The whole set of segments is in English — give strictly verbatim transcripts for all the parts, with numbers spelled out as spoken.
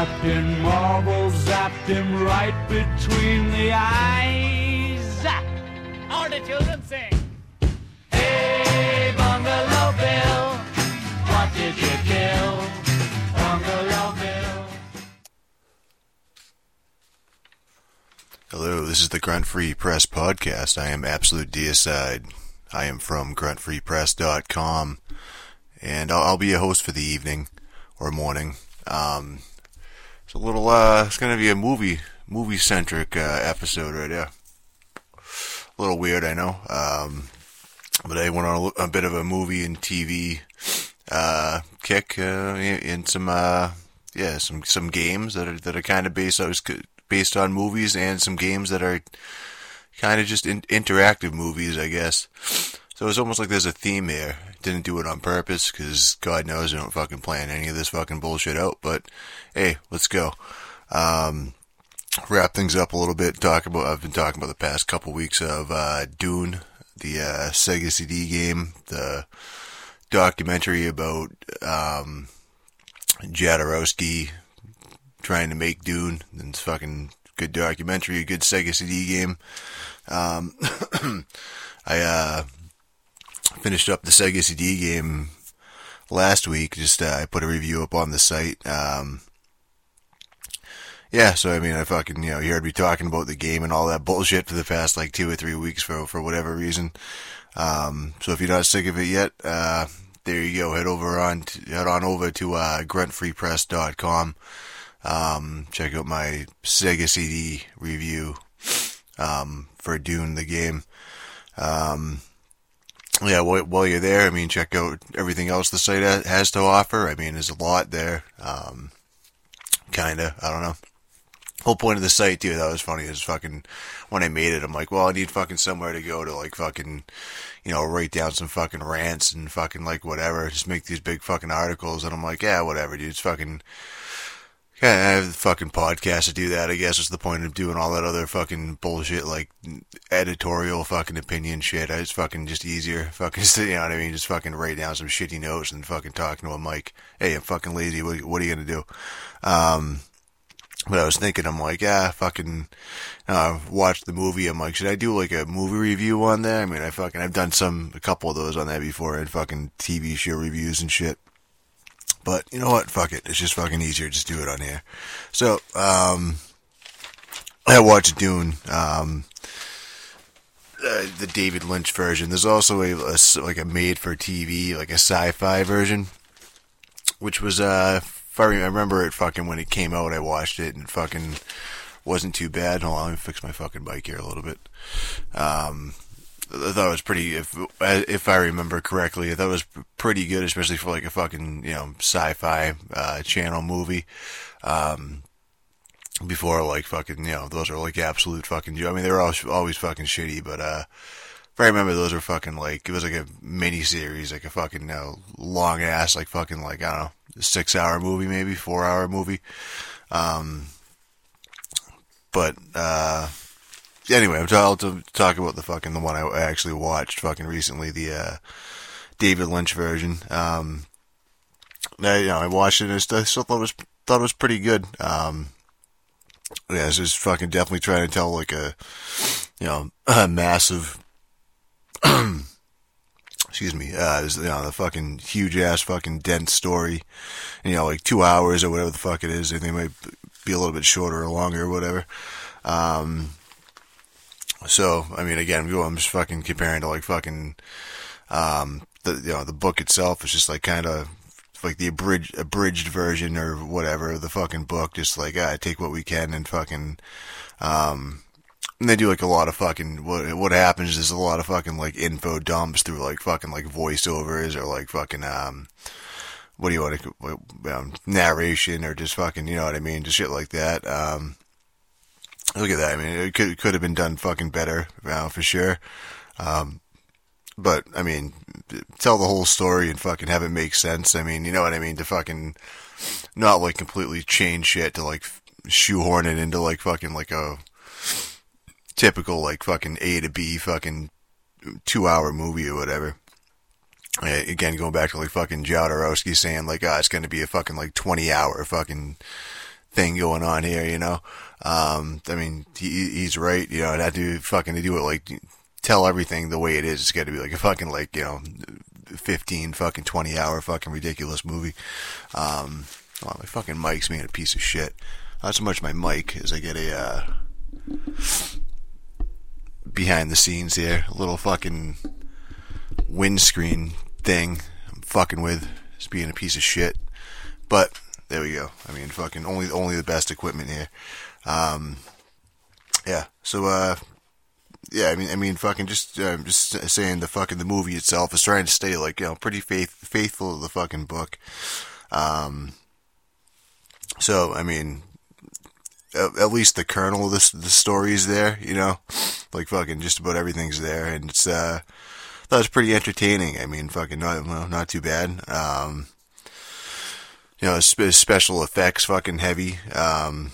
Captain Marvel zapped him right between the eyes. All the children sing. Hey, Bungalow Bill, what did you kill? Bungalow Bill. Hello, this is the Grunt Free Press podcast. I am Absolute Deicide. I am from grunt free press dot com, and I'll, I'll be your host for the evening or morning. Um, it's a little, uh, it's going to be a movie, movie-centric uh, episode right here. A little weird, I know, um, but I went on a, a bit of a movie and T V uh, kick uh, in some, uh, yeah, some some games that are that are kind of based on based on movies, and some games that are kind of just in, interactive movies, I guess. So it's almost like there's a theme here. Didn't do it on purpose, because God knows I don't fucking plan any of this fucking bullshit out, but hey, let's go. Um, wrap things up a little bit, talk about, I've been talking about the past couple weeks of uh, Dune, the uh, Sega C D game, the documentary about um, Jodorowsky trying to make Dune, and it's fucking good documentary, a good Sega C D game. Um, I, uh, finished up the Sega C D game last week, just, uh, I put a review up on the site. Um, yeah, so I mean, I fucking, you know, you heard me talking about the game and all that bullshit for the past, like, two or three weeks for, for whatever reason. Um, so if you're not sick of it yet, uh, there you go, head over on, to, head on over to, uh, grunt free press dot com. Um, check out my Sega C D review, um, for Dune, the game. Um, yeah, while, while you're there, I mean, check out everything else the site has to offer. I mean, there's a lot there. Um, kinda, I don't know. Whole point of the site, too, that was funny, is fucking, when I made it, I'm like, well, I need fucking somewhere to go to, like, fucking, you know, write down some fucking rants and fucking, like, whatever, just make these big fucking articles, and I'm like, yeah, whatever, dude, it's fucking, yeah, I have the fucking podcast to do that, I guess. What's the point of doing all that other fucking bullshit, like, editorial fucking opinion shit? It's fucking just easier. Fucking, you know what I mean? Just fucking write down some shitty notes and fucking talking to a mic. Hey, I'm fucking lazy. What, what are you gonna do? Um, but I was thinking, I'm like, yeah, fucking, uh, watched the movie. I'm like, should I do, like, a movie review on there? I mean, I fucking, I've done some, a couple of those on there before, and fucking T V show reviews and shit. But, you know what, fuck it, it's just fucking easier, just do it on here. So, um, I watched Dune, um, uh, the David Lynch version. There's also a, a, like a made-for-T V, like a sci-fi version, which was, uh, if I remember it fucking when it came out, I watched it, and fucking wasn't too bad. Hold on, let me fix my fucking bike here a little bit. Um... I thought it was pretty, if if I remember correctly, I thought it was pretty good, especially for like a fucking, you know, sci-fi uh, channel movie. Um, before, like, fucking, you know, those are like absolute fucking, I mean, they were always, always fucking shitty, but uh, if I remember, those were fucking like, it was like a mini-series, like a fucking, you know, long-ass, like fucking, like, I don't know, six-hour movie maybe, four-hour movie. Um, but, uh... Anyway, I'm t- to talk about the fucking, the one I actually watched fucking recently, the, uh, David Lynch version. Um, I, you know, I watched it and I still thought it was, thought it was pretty good. Um, yeah, it's just fucking definitely trying to tell, like, a, you know, a massive, excuse me, uh, you know, the fucking huge ass fucking dense story, you know, like two hours or whatever the fuck it is. I think it might be a little bit shorter or longer or whatever. Um, So, I mean, again, I'm just fucking comparing to, like, fucking, um, the, you know, the book itself is just, like, kind of, like, the abridged, abridged version or whatever of the fucking book, just, like, ah, take what we can and fucking, um, and they do, like, a lot of fucking, what, what happens is a lot of fucking, like, info dumps through, like, fucking, like, voiceovers or, like, fucking, um, what do you want to, um, narration or just fucking, you know what I mean, just shit like that, um, look at that. I mean, it could it could have been done fucking better, you know, for sure. Um, but I mean, tell the whole story and fucking have it make sense. I mean, you know what I mean? To fucking not like completely change shit to like shoehorn it into like fucking like a typical like fucking A to B fucking two hour movie or whatever. Uh, again, going back to like fucking Jodorowsky saying like, ah, oh, it's going to be a fucking like twenty hour fucking thing going on here, you know. Um, I mean, he, he's right, you know, and that dude fucking to do it like, tell everything the way it is. It's got to be like a fucking like, you know, fifteen fucking twenty hour fucking ridiculous movie. Um, oh, my fucking mic's being a piece of shit. Not so much my mic as I get a, uh, behind the scenes here, a little fucking windscreen thing I'm fucking with. It's being a piece of shit. But, there we go. I mean, fucking only, only the best equipment here. Um, yeah, so, uh, yeah, I mean, I mean, fucking just, uh, just saying the fucking, the movie itself is trying to stay, like, you know, pretty faith, faithful to the fucking book. Um, so, I mean, at, at least the kernel of the, the story is there, you know, like, fucking just about everything's there, and it's, uh, that was pretty entertaining. I mean, fucking, not, well, not too bad. Um, you know, sp- special effects, fucking heavy. Um,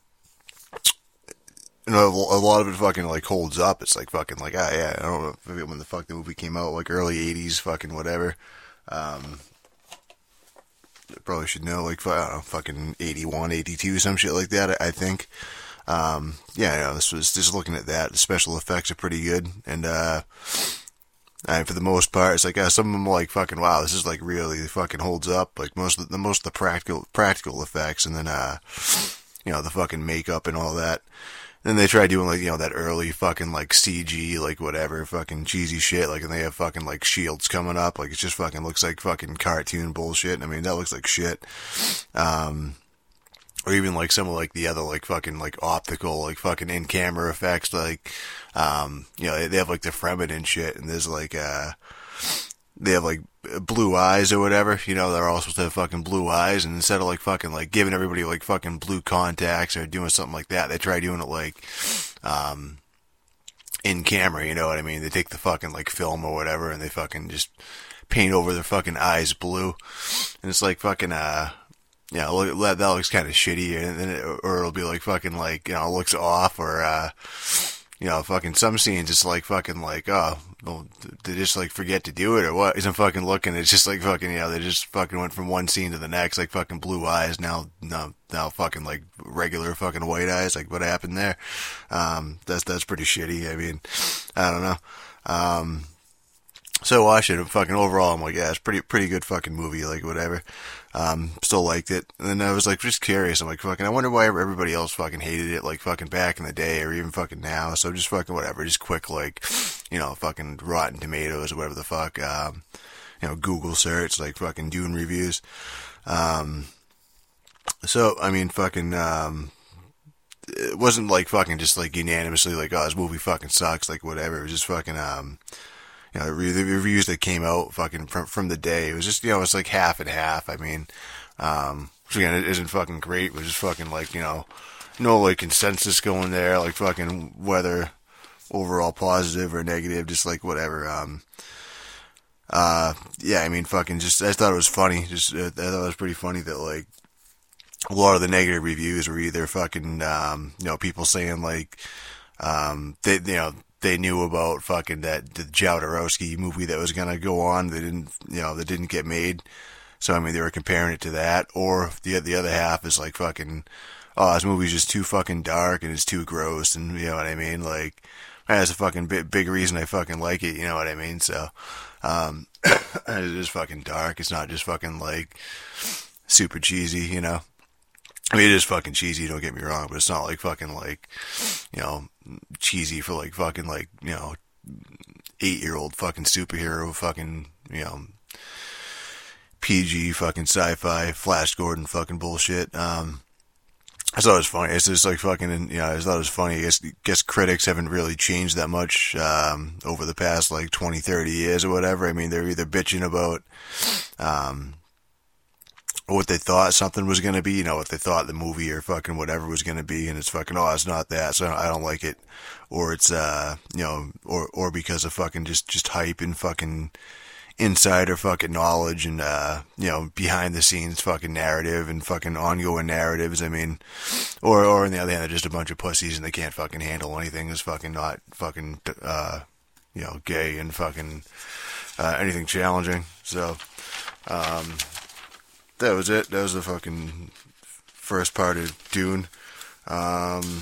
you know, a lot of it fucking, like, holds up. It's like fucking, like, ah, yeah, I don't know maybe when the fuck the movie came out, like, early eighties, fucking whatever. Um, I probably should know, like, I don't know, fucking eighty-one, eighty-two, some shit like that, I, I think. Um, yeah, you know, this was, just looking at that, the special effects are pretty good, and, uh, and for the most part, it's like, uh, some of them are like, fucking, wow, this is, like, really fucking holds up, like, most of the, most of the practical, practical effects, and then, uh, you know, the fucking makeup and all that. Then they try doing, like, you know, that early fucking, like, C G, like, whatever, fucking cheesy shit, like, and they have fucking, like, shields coming up, like, it just fucking looks like fucking cartoon bullshit. I mean, that looks like shit. Um, or even, like, some of, like, the other, like, fucking, like, optical, like, fucking in-camera effects, like, um, you know, they have, like, the Fremen and shit, and there's, like, uh, they have, like, blue eyes or whatever, you know, they're all supposed to have fucking blue eyes, and instead of, like, fucking, like, giving everybody, like, fucking blue contacts or doing something like that, they try doing it, like, um, in camera, you know what I mean? They take the fucking, like, film or whatever, and they fucking just paint over their fucking eyes blue, and it's like fucking, uh, yeah, look, that, that looks kind of shitty, and then it, or it'll be like fucking, like, you know, it looks off, or, uh, you know, fucking some scenes, it's like fucking like, oh, well, they just like forget to do it or what? Isn't fucking looking, it's just like fucking, you know, they just fucking went from one scene to the next, like fucking blue eyes, now, now, now fucking like regular fucking white eyes, like what happened there? Um, that's, that's pretty shitty, I mean, I don't know. Um, so I watched it, and fucking overall, I'm like, yeah, it's pretty, pretty good fucking movie, like whatever. Um, still liked it. And then I was like, just curious. I'm like, fucking, I wonder why everybody else fucking hated it, like fucking back in the day or even fucking now. So just fucking whatever, just quick, like, you know, fucking Rotten Tomatoes or whatever the fuck, um, you know, Google search, like fucking Dune reviews. Um, so, I mean, fucking, um, it wasn't like fucking just like unanimously like, oh, this movie fucking sucks, like whatever. It was just fucking, um, you know, the reviews that came out fucking from, from the day, it was just, you know, it's like half and half. I mean, um, which again, it isn't fucking great, but just fucking like, you know, no like consensus going there, like fucking whether overall positive or negative, just like whatever. Um, uh, yeah, I mean, fucking just, I thought it was funny. Just, uh, I thought it was pretty funny that like a lot of the negative reviews were either fucking, um, you know, people saying like, um, they, you know, they knew about fucking that the Jodorowsky movie that was gonna go on. They didn't, you know, that didn't get made. So I mean, they were comparing it to that. Or the the other half is like fucking, oh, this movie's just too fucking dark and it's too gross, and you know what I mean. Like that's a fucking big big reason I fucking like it. You know what I mean? So, um, it is fucking dark. It's not just fucking like super cheesy. You know. I mean, it is fucking cheesy, don't get me wrong, but it's not like fucking like, you know, cheesy for like fucking like, you know, eight-year-old fucking superhero fucking, you know, P G fucking sci-fi, Flash Gordon fucking bullshit. Um, I thought it was funny. It's just like fucking, you know, I thought it was funny. I guess, guess critics haven't really changed that much, um, over the past like twenty, thirty years or whatever. I mean, they're either bitching about, um, what they thought something was going to be, you know, what they thought the movie or fucking whatever was going to be, and it's fucking, oh, it's not that, so I don't like it, or it's, uh, you know, or, or because of fucking just, just hype and fucking insider fucking knowledge and, uh, you know, behind the scenes fucking narrative and fucking ongoing narratives, I mean, or, or on the other hand, they're just a bunch of pussies and they can't fucking handle anything that's fucking not fucking, uh, you know, gay and fucking, uh, anything challenging, so, um, that was it. That was the fucking first part of Dune. Um,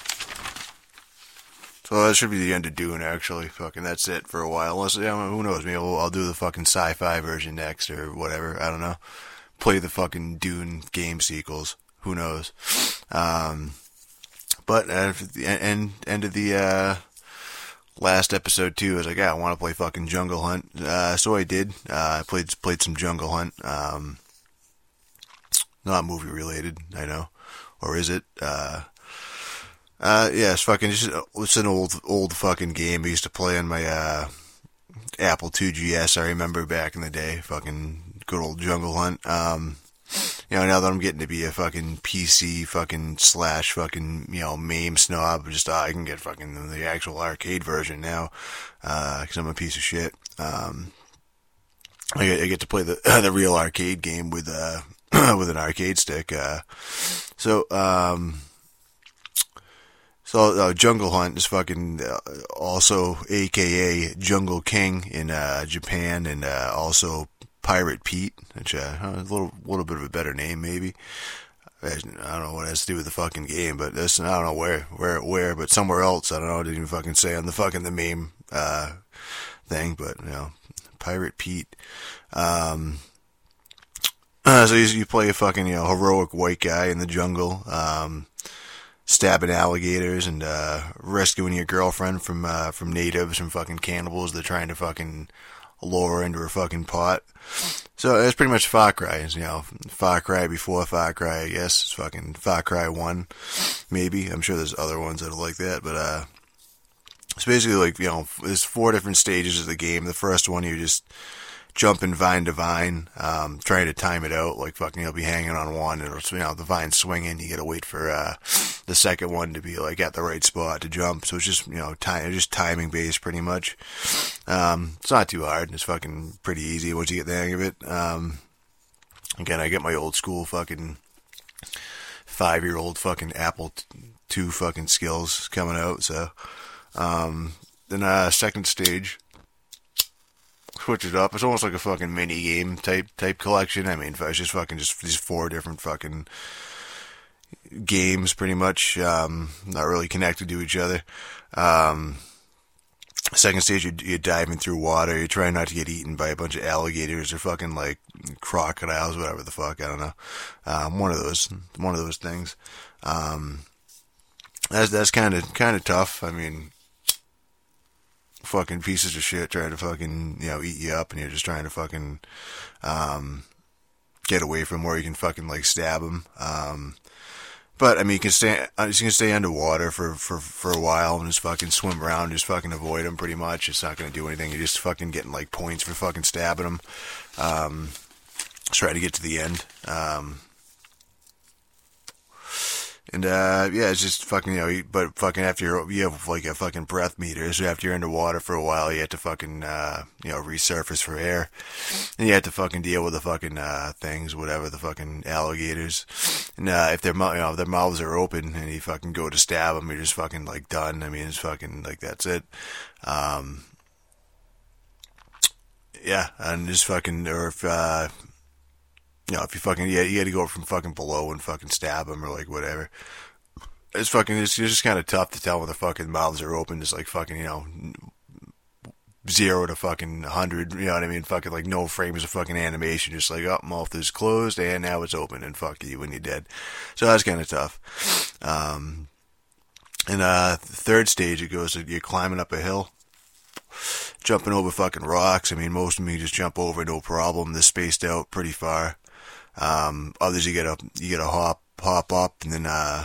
so that should be the end of Dune, actually. Fucking, that's it for a while. Unless, yeah, who knows? Maybe I'll, I'll do the fucking sci-fi version next or whatever. I don't know. Play the fucking Dune game sequels. Who knows? Um, but at the end, end of the uh, last episode too, I was like, yeah, I want to play fucking Jungle Hunt. Uh, so I did. Uh, I played played some Jungle Hunt. Um, not movie related, I know. Or is it? Uh, uh, yeah, it's fucking just, it's an old, old fucking game I used to play on my, uh, Apple two G S, I remember back in the day. Fucking good old Jungle Hunt. Um, you know, now that I'm getting to be a fucking P C fucking slash fucking, you know, MAME snob, just, uh, I can get fucking the actual arcade version now, uh, cause I'm a piece of shit. Um, I get, I get to play the, the real arcade game with, uh, with an arcade stick. Uh, so, um, so, uh, Jungle Hunt is fucking, uh, also A K A Jungle King in, uh, Japan, and, uh, also Pirate Pete, which, uh, a little, little bit of a better name, maybe. I don't know what it has to do with the fucking game, but this, I don't know where, where, where, but somewhere else, I don't know, I didn't even fucking say on the fucking, the meme, uh, thing, but, you know, Pirate Pete. Um, Uh, so you, you play a fucking, you know, heroic white guy in the jungle, um, stabbing alligators and, uh, rescuing your girlfriend from, uh, from natives, from fucking cannibals. They're trying to fucking lure her into her fucking pot. So it's pretty much Far Cry, it's, you know, Far Cry before Far Cry, I guess. It's fucking Far Cry one, maybe. I'm sure there's other ones that are like that, but, uh, it's basically like, you know, there's four different stages of the game. The first one, you're just jumping vine to vine, um, trying to time it out, like fucking you'll be hanging on one, and it'll, you know, the vine's swinging, you gotta wait for, uh, the second one to be, like, at the right spot to jump, so it's just, you know, time, just timing based, pretty much. Um, it's not too hard, it's fucking pretty easy once you get the hang of it. Um, again, I get my old school fucking five-year-old fucking Apple two fucking skills coming out, so, um, then, uh, second stage, switch it up. It's almost like a fucking mini game type type collection. I mean, it's just fucking just these four different fucking games, pretty much. Um, not really connected to each other. Um, second stage, you're, you're diving through water. You're trying not to get eaten by a bunch of alligators or fucking like crocodiles, whatever the fuck. I don't know. Um, one of those, one of those things. Um, that's that's kind of kind of tough. I mean, fucking pieces of shit trying to fucking, you know, eat you up, and you're just trying to fucking, um, get away from where you can fucking, like, stab them. Um, but, I mean, you can stay, you can stay underwater for, for, for a while and just fucking swim around, just fucking avoid them, pretty much. It's not gonna do anything. You're just fucking getting, like, points for fucking stabbing them. Um, try to get to the end. Um, And, uh, yeah, it's just fucking, you know, you, but fucking after you're, you have like a fucking breath meter, so after you're underwater for a while, you have to fucking, uh, you know, resurface for air, and you have to fucking deal with the fucking, uh, things, whatever, the fucking alligators, and, uh, if their, you know, if their mouths are open, and you fucking go to stab them, you're just fucking, like, done. I mean, it's fucking, like, that's it. Um, yeah, and just fucking, or if, uh, you know, if you fucking, yeah, you, you got to go from fucking below and fucking stab them or like whatever. It's fucking, it's, it's just kind of tough to tell when the fucking mouths are open. Just like fucking, you know, zero to fucking hundred. You know what I mean? Fucking like no frames of fucking animation. Just like, oh, mouth is closed and now it's open and fuck you when you're dead. So that's kind of tough. Um, and uh, the third stage, it goes, you're climbing up a hill, jumping over fucking rocks. I mean, most of them you just jump over no problem. They're spaced out pretty far. Um, others you gotta, you gotta hop, hop up and then, uh,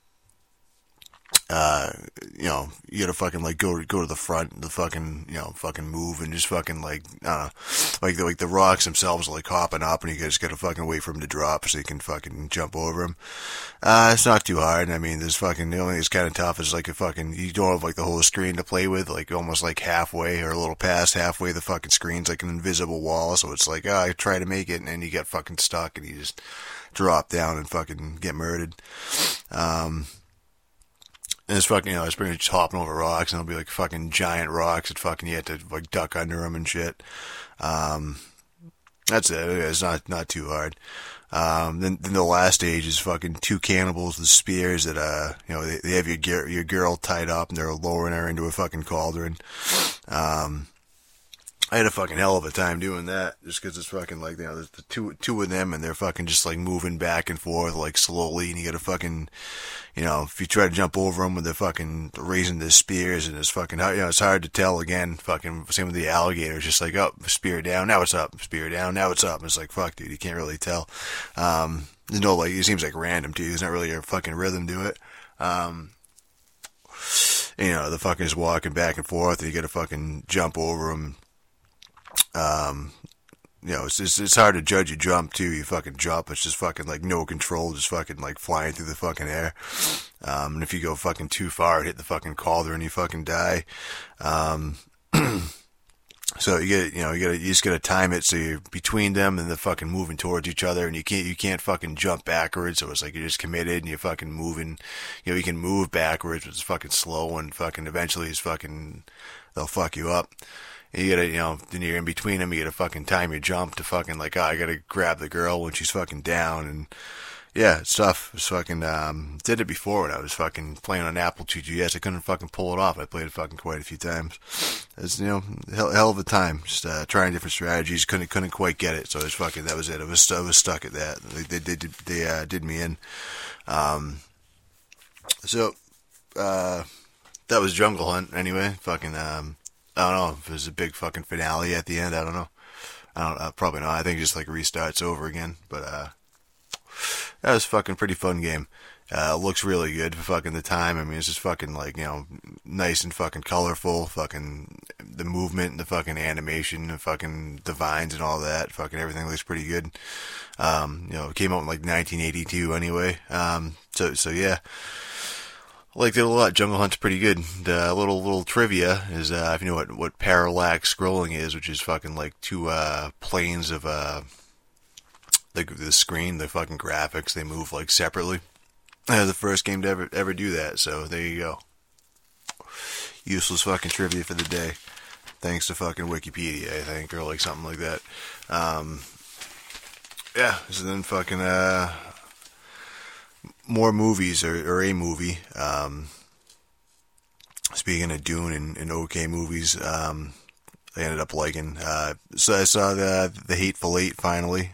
uh, you know, you gotta fucking like go, go to the front, the fucking, you know, fucking move and just fucking like, I don't know, like the, like the rocks themselves are like hopping up and you just gotta fucking wait for them to drop so you can fucking jump over them. Uh, it's not too hard. I mean, there's fucking, the only thing that's kind of tough is like a fucking, you don't have like the whole screen to play with, like almost like halfway or a little past halfway the fucking screen's like an invisible wall, so it's like, oh, I try to make it and then you get fucking stuck and you just drop down and fucking get murdered. Um, And it's fucking, you know, it's pretty much just hopping over rocks, and it'll be like fucking giant rocks that fucking you have to like duck under them and shit. Um, that's it. It's not not too hard. Um, then, then the last stage is fucking two cannibals with spears that, uh, you know, they, they have your, ge- your girl tied up and they're lowering her into a fucking cauldron. Um, I had a fucking hell of a time doing that, just because it's fucking like, you know, there's the two, two of them and they're fucking just like moving back and forth like slowly, and you gotta fucking, you know, if you try to jump over them with the fucking raising the spears, and it's fucking, you know, it's hard to tell again, fucking, same with the alligators, just like, oh, spear down, now it's up, spear down, now it's up, and it's like, fuck, dude, you can't really tell. Um, there's no, like, it seems like random, too, there's not really a fucking rhythm to it. Um, you know, the fucking just walking back and forth, and you gotta fucking jump over them. Um, you know, it's, it's it's hard to judge a jump too. You fucking jump, it's just fucking like no control, just fucking like flying through the fucking air. Um, and if you go fucking too far, hit the fucking cauldron, you fucking die. Um, so you get, you know, you gotta, you just gotta time it so you're between them and they're fucking moving towards each other, and you can't, you can't fucking jump backwards. So it's like you're just committed and you're fucking moving. You know, you can move backwards, but it's fucking slow, and fucking eventually it's fucking, they'll fuck you up. You gotta, you know, then you're in between them, you gotta fucking time your jump to fucking, like, oh, I gotta grab the girl when she's fucking down, and, yeah, it's tough. It's fucking, um, did it before when I was fucking playing on Apple two G S. I couldn't fucking pull it off. I played it fucking quite a few times. It's, you know, hell, hell of a time. Just, uh, trying different strategies. Couldn't, couldn't quite get it, so it's fucking, that was it. I was, I was stuck at that. They, they, they, they uh, did me in. Um, so, uh, that was Jungle Hunt, anyway. Fucking, um, I don't know if it was a big fucking finale at the end. I don't know. I don't. Uh, probably not. I think it just like restarts over again. But uh, that was a fucking pretty fun game. Uh, looks really good for fucking the time. I mean, it's just fucking like, you know, nice and fucking colorful. Fucking the movement, the fucking animation, the fucking the vines and all that. Fucking everything looks pretty good. Um, you know, it came out in like nineteen eighty-two anyway. Um, so so yeah. Liked it a lot. Jungle Hunt's pretty good. The little little trivia is, uh, if you know what, what parallax scrolling is, which is fucking like two uh, planes of uh, the the screen, the fucking graphics, they move like separately. Uh, the first game to ever ever do that. So there you go. Useless fucking trivia for the day. Thanks to fucking Wikipedia, I think, or like something like that. Um, yeah. So then fucking uh. more movies, or, or a movie. Um, speaking of Dune and, and okay movies, um, I ended up liking. Uh, so I saw the the Hateful Eight finally.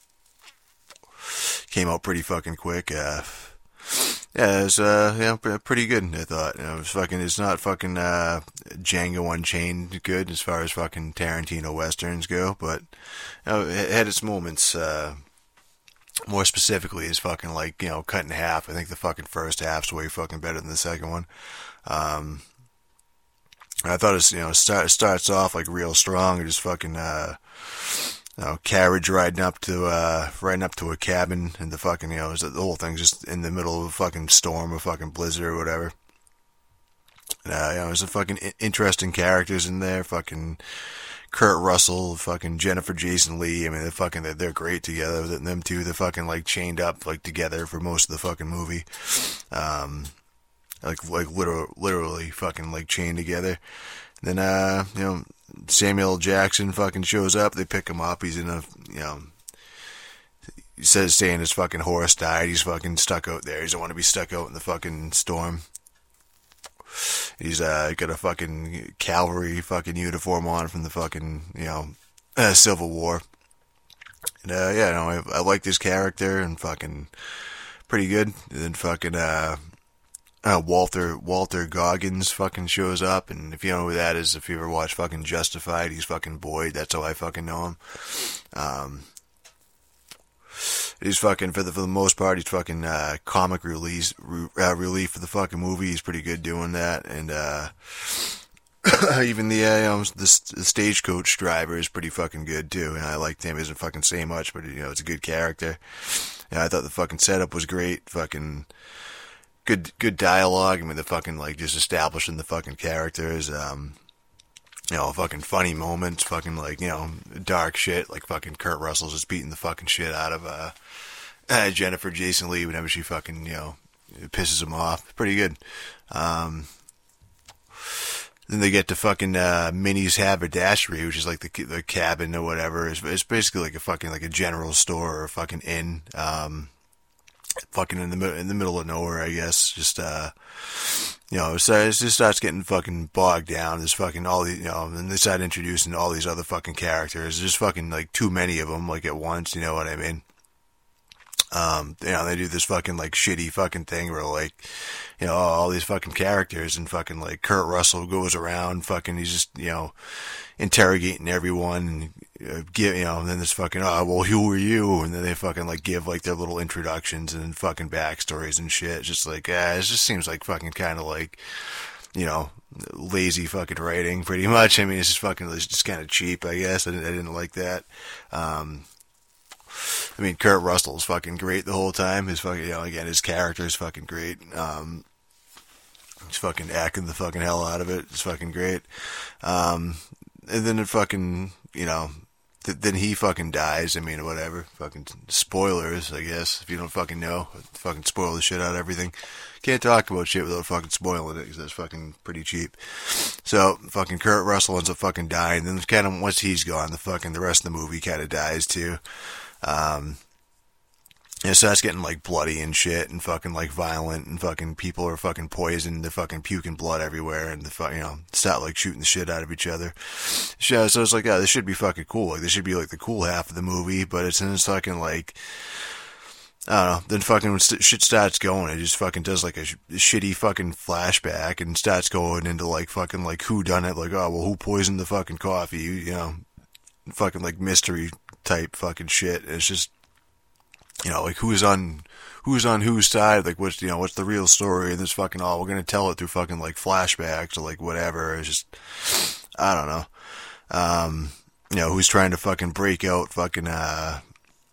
Came out pretty fucking quick. Uh, yeah, it was uh, yeah, pretty good. I thought you know, it was fucking. It's not fucking uh, Django Unchained good as far as fucking Tarantino westerns go, but you know, it had its moments. Uh, More specifically, is fucking like, you know, cut in half. I think the fucking first half's way fucking better than the second one. Um, I thought it's, you know, start, it starts off like real strong. It just fucking, uh, you know, carriage riding up to, uh, riding up to a cabin, and the fucking, you know, the whole thing's just in the middle of a fucking storm, a fucking blizzard or whatever. Uh, you know, there's some fucking interesting characters in there. Fucking Kurt Russell, fucking Jennifer Jason Leigh. I mean, they're fucking, they're, they're great together. Them two, they're fucking like chained up like together for most of the fucking movie. Um, like, like literally, literally fucking like chained together. Then, uh, you know, Samuel Jackson fucking shows up. They pick him up. He's in a, you know, he says saying his fucking horse died. He's fucking stuck out there. He doesn't want to be stuck out in the fucking storm. He's uh, got a fucking cavalry fucking uniform on from the fucking, you know, uh, Civil War. And, uh, yeah, no, I, I like this character, and fucking pretty good. And then fucking, uh, uh, Walter, Walter Goggins fucking shows up, and if you know who that is, if you ever watch fucking Justified, he's fucking Boyd. That's how I fucking know him. Um, He's fucking, for the for the most part, he's fucking uh, comic release, re, uh, relief for the fucking movie. He's pretty good doing that. And uh, even the, uh, you know, the, the stagecoach driver is pretty fucking good, too. And I liked him. He doesn't fucking say much, but, you know, it's a good character. Yeah, I thought the fucking setup was great. Fucking good good dialogue. I mean, the fucking, like, just establishing the fucking characters. Um, you know, fucking funny moments, fucking, like, you know, dark shit, like fucking Kurt Russell's just beating the fucking shit out of, uh, uh Jennifer Jason Leigh whenever she fucking, you know, pisses him off. Pretty good. Um, then they get to fucking uh, Minnie's Haberdashery, which is like the the cabin or whatever. It's, it's basically like a fucking like a general store or a fucking inn. Um, fucking in the in the middle of nowhere, I guess. Just uh, you know, so it just starts getting fucking bogged down. There's fucking all the, you know, and they start introducing all these other fucking characters. There's just fucking like too many of them, like at once. You know what I mean? Um, you know, they do this fucking like shitty fucking thing where like, you know, all these fucking characters and fucking like Kurt Russell goes around fucking, he's just, you know, interrogating everyone and uh, give, you know, and then there's fucking, oh, well, who are you? And then they fucking like give like their little introductions and fucking backstories and shit. It's just like, ah, it just seems like fucking kind of like, you know, lazy fucking writing pretty much. I mean, it's just fucking, it's just kind of cheap, I guess. I didn't, I didn't like that. Um, I mean, Kurt Russell's fucking great the whole time. His fucking, you know, again, his character is fucking great. Um, he's fucking acting the fucking hell out of it. It's fucking great. Um, and then it fucking, you know, th- then he fucking dies. I mean, whatever. Fucking spoilers, I guess. If you don't fucking know, fucking spoil the shit out of everything. Can't talk about shit without fucking spoiling it because that's fucking pretty cheap. So, fucking Kurt Russell ends up fucking dying. Then kind of, once he's gone, the fucking, the rest of the movie kind of dies too. Um, and so that's getting like bloody and shit and fucking like violent and fucking people are fucking poisoned. They're fucking puking blood everywhere and the fuck, you know, start like shooting the shit out of each other. So, so it's like, oh, this should be fucking cool. Like, this should be like the cool half of the movie, but it's in this fucking like, I don't know, then fucking when st- shit starts going, it just fucking does like a, sh- a shitty fucking flashback and starts going into like fucking like who done it, like, oh, well, who poisoned the fucking coffee, you know, fucking like mystery type fucking shit. It's just, you know, like who's on who's on whose side, like what's, you know, what's the real story, and this fucking, oh, we're gonna tell it through fucking like flashbacks or like whatever. It's just, I don't know. Um, you know, who's trying to fucking break out fucking uh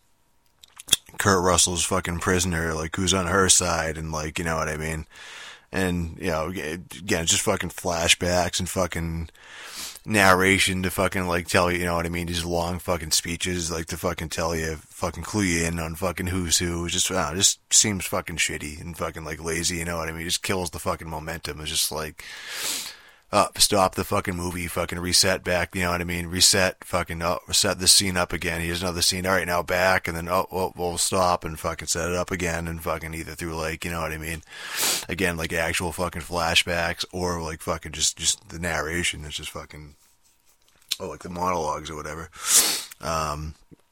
Kurt Russell's fucking prisoner, like who's on her side, and like, you know what I mean? And, you know, again, just fucking flashbacks and fucking narration to fucking like tell you, you know what I mean, these long fucking speeches like to fucking tell you, fucking clue you in on fucking who's who. It just, I don't know, just seems fucking shitty and fucking like lazy, you know what I mean? It just kills the fucking momentum. It's just like, up, stop the fucking movie, fucking reset back, you know what I mean? Reset, fucking, oh, set this scene up again. Here's another scene. All right, now back, and then, oh, well, we'll stop and fucking set it up again, and fucking either through, like, you know what I mean? Again, like actual fucking flashbacks, or like fucking just, just the narration. It's just fucking, oh, like the monologues or whatever. Um,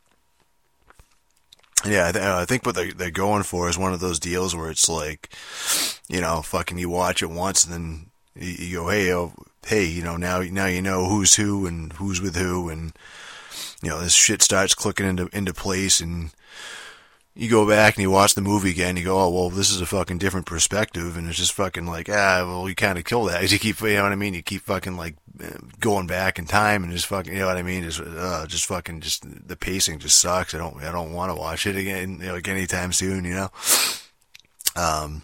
yeah, I, th- I think what they, they're going for is one of those deals where it's like, you know, fucking you watch it once and then you go, hey, oh, hey, you know, now, now you know who's who and who's with who, and, you know, this shit starts clicking into, into place, and you go back and you watch the movie again, you go, oh, well, this is a fucking different perspective, and it's just fucking like, ah, well, you kind of kill that, because you keep, you know what I mean, you keep fucking, like, going back in time, and just fucking, you know what I mean, just, uh, just fucking, just, the pacing just sucks. I don't, I don't want to watch it again, you know, like, anytime soon, you know? Um...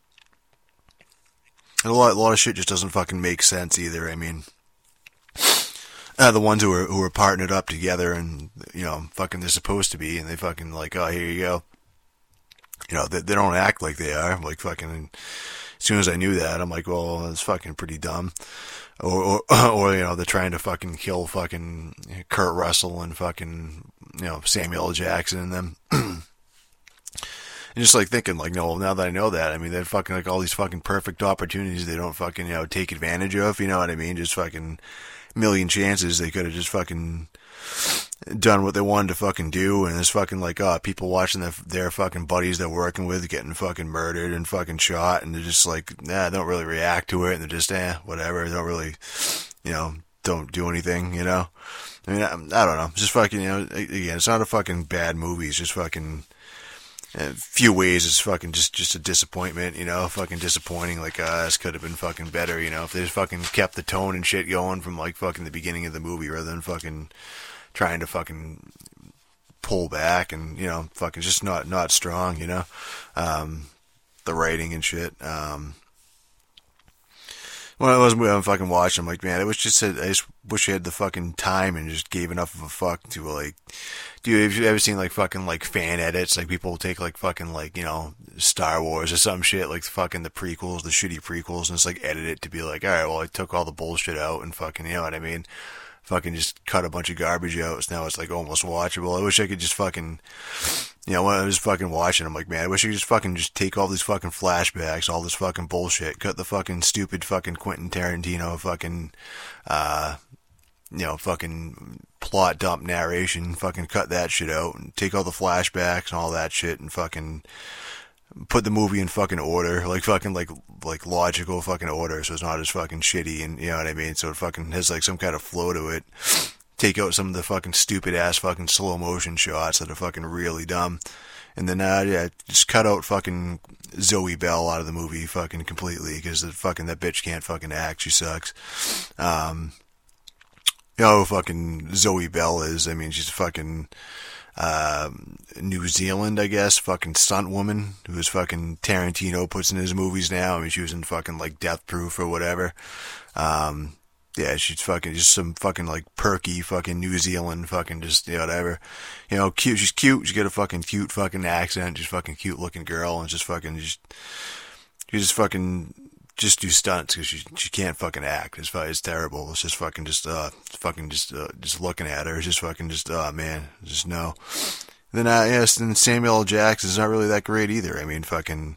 And a lot, a lot of shit just doesn't fucking make sense either. I mean, uh, the ones who are who are partnered up together and, you know, fucking they're supposed to be, and they fucking like, oh, here you go. You know, they, they don't act like they are. Like fucking, as soon as I knew that, I'm like, well, that's fucking pretty dumb. Or, or, or you know, they're trying to fucking kill fucking Kurt Russell and fucking, you know, Samuel L. Jackson and them. And just like thinking, like, no, now that I know that, I mean, they're fucking like all these fucking perfect opportunities they don't fucking, you know, take advantage of, you know what I mean? Just fucking million chances they could have just fucking done what they wanted to fucking do, and it's fucking like, oh, people watching their, their fucking buddies they're working with getting fucking murdered and fucking shot, and they're just like, nah, they don't really react to it, and they're just, eh, whatever, they don't really, you know, don't do anything, you know? I mean, I, I don't know, it's just fucking, you know, again, it's not a fucking bad movie, it's just fucking, a few ways it's fucking just, just a disappointment, you know, fucking disappointing, like, uh, this could have been fucking better, you know, if they just fucking kept the tone and shit going from, like, fucking the beginning of the movie, rather than fucking trying to fucking pull back and, you know, fucking just not, not strong, you know, um, the writing and shit, um, when I was I'm fucking watching, I'm like, man, I wish just said, I just wish I had the fucking time and just gave enough of a fuck to like, dude, have you ever seen like fucking like fan edits? Like people will take like fucking like, you know, Star Wars or some shit, like fucking the prequels, the shitty prequels, and it's like edit it to be like, alright, well I took all the bullshit out and fucking, you know what I mean? Fucking just cut a bunch of garbage out, so now it's like almost watchable. I wish I could just fucking, you know, when I was fucking watching, I'm like, man, I wish I could just fucking just take all these fucking flashbacks, all this fucking bullshit, cut the fucking stupid fucking Quentin Tarantino fucking, uh, you know, fucking plot dump narration, fucking cut that shit out, and take all the flashbacks and all that shit, and fucking put the movie in fucking order, like fucking like like logical fucking order, so it's not as fucking shitty, and you know what I mean, so it fucking has like some kind of flow to it. Take out some of the fucking stupid ass fucking slow motion shots that are fucking really dumb, and then uh yeah, just cut out fucking Zoe Bell out of the movie fucking completely, because the fucking that bitch can't fucking act, she sucks. Um, you know who fucking Zoe Bell is? I mean, she's fucking uh, New Zealand, I guess, fucking stunt woman who's fucking Tarantino puts in his movies now. I mean, she was in fucking like Death Proof or whatever. Um, yeah, she's fucking just some fucking like perky fucking New Zealand fucking just, you know, whatever. You know, cute. She's cute. She's got a fucking cute fucking accent. She's fucking cute looking girl, and just fucking just, she just fucking just do stunts because she she can't fucking act. It's it's terrible. It's just fucking just uh fucking just uh, just looking at her. It's just fucking just oh man, just no. Then uh yes, then Samuel L. Jackson's not really that great either. I mean fucking.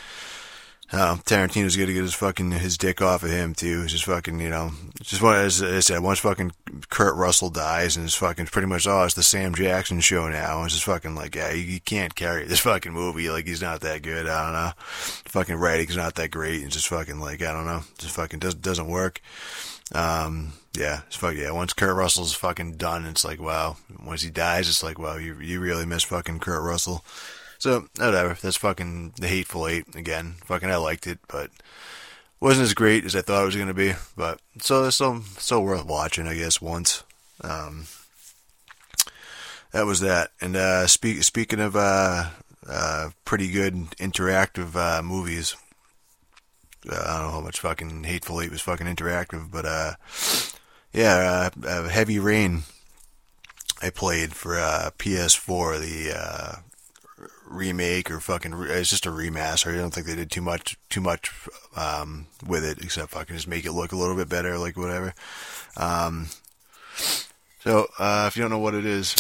Uh, Tarantino's got to get his fucking his dick off of him too. It's just fucking, you know, it's just what as I said. Once fucking Kurt Russell dies, and it's fucking pretty much oh, it's the Sam Jackson show now. It's just fucking like yeah, you, you can't carry this fucking movie. Like he's not that good. I don't know. Fucking writing's not that great. It's just fucking like I don't know. Just fucking doesn't doesn't work. Um, yeah, it's fuck yeah. Once Kurt Russell's fucking done, it's like wow. Once he dies, it's like wow, you you really miss fucking Kurt Russell. So, whatever, that's fucking The Hateful Eight, again, fucking I liked it, but wasn't as great as I thought it was going to be, but so it's still, still worth watching, I guess, once. Um, that was that, and uh, speak, speaking of uh, uh, pretty good interactive uh, movies, uh, I don't know how much fucking Hateful Eight was fucking interactive, but uh, yeah, uh, uh, Heavy Rain I played for uh, P S four, the uh, remake or fucking re- it's just a remaster. I don't think they did too much too much um with it except fucking just make it look a little bit better, like whatever. Um so uh if you don't know what it is,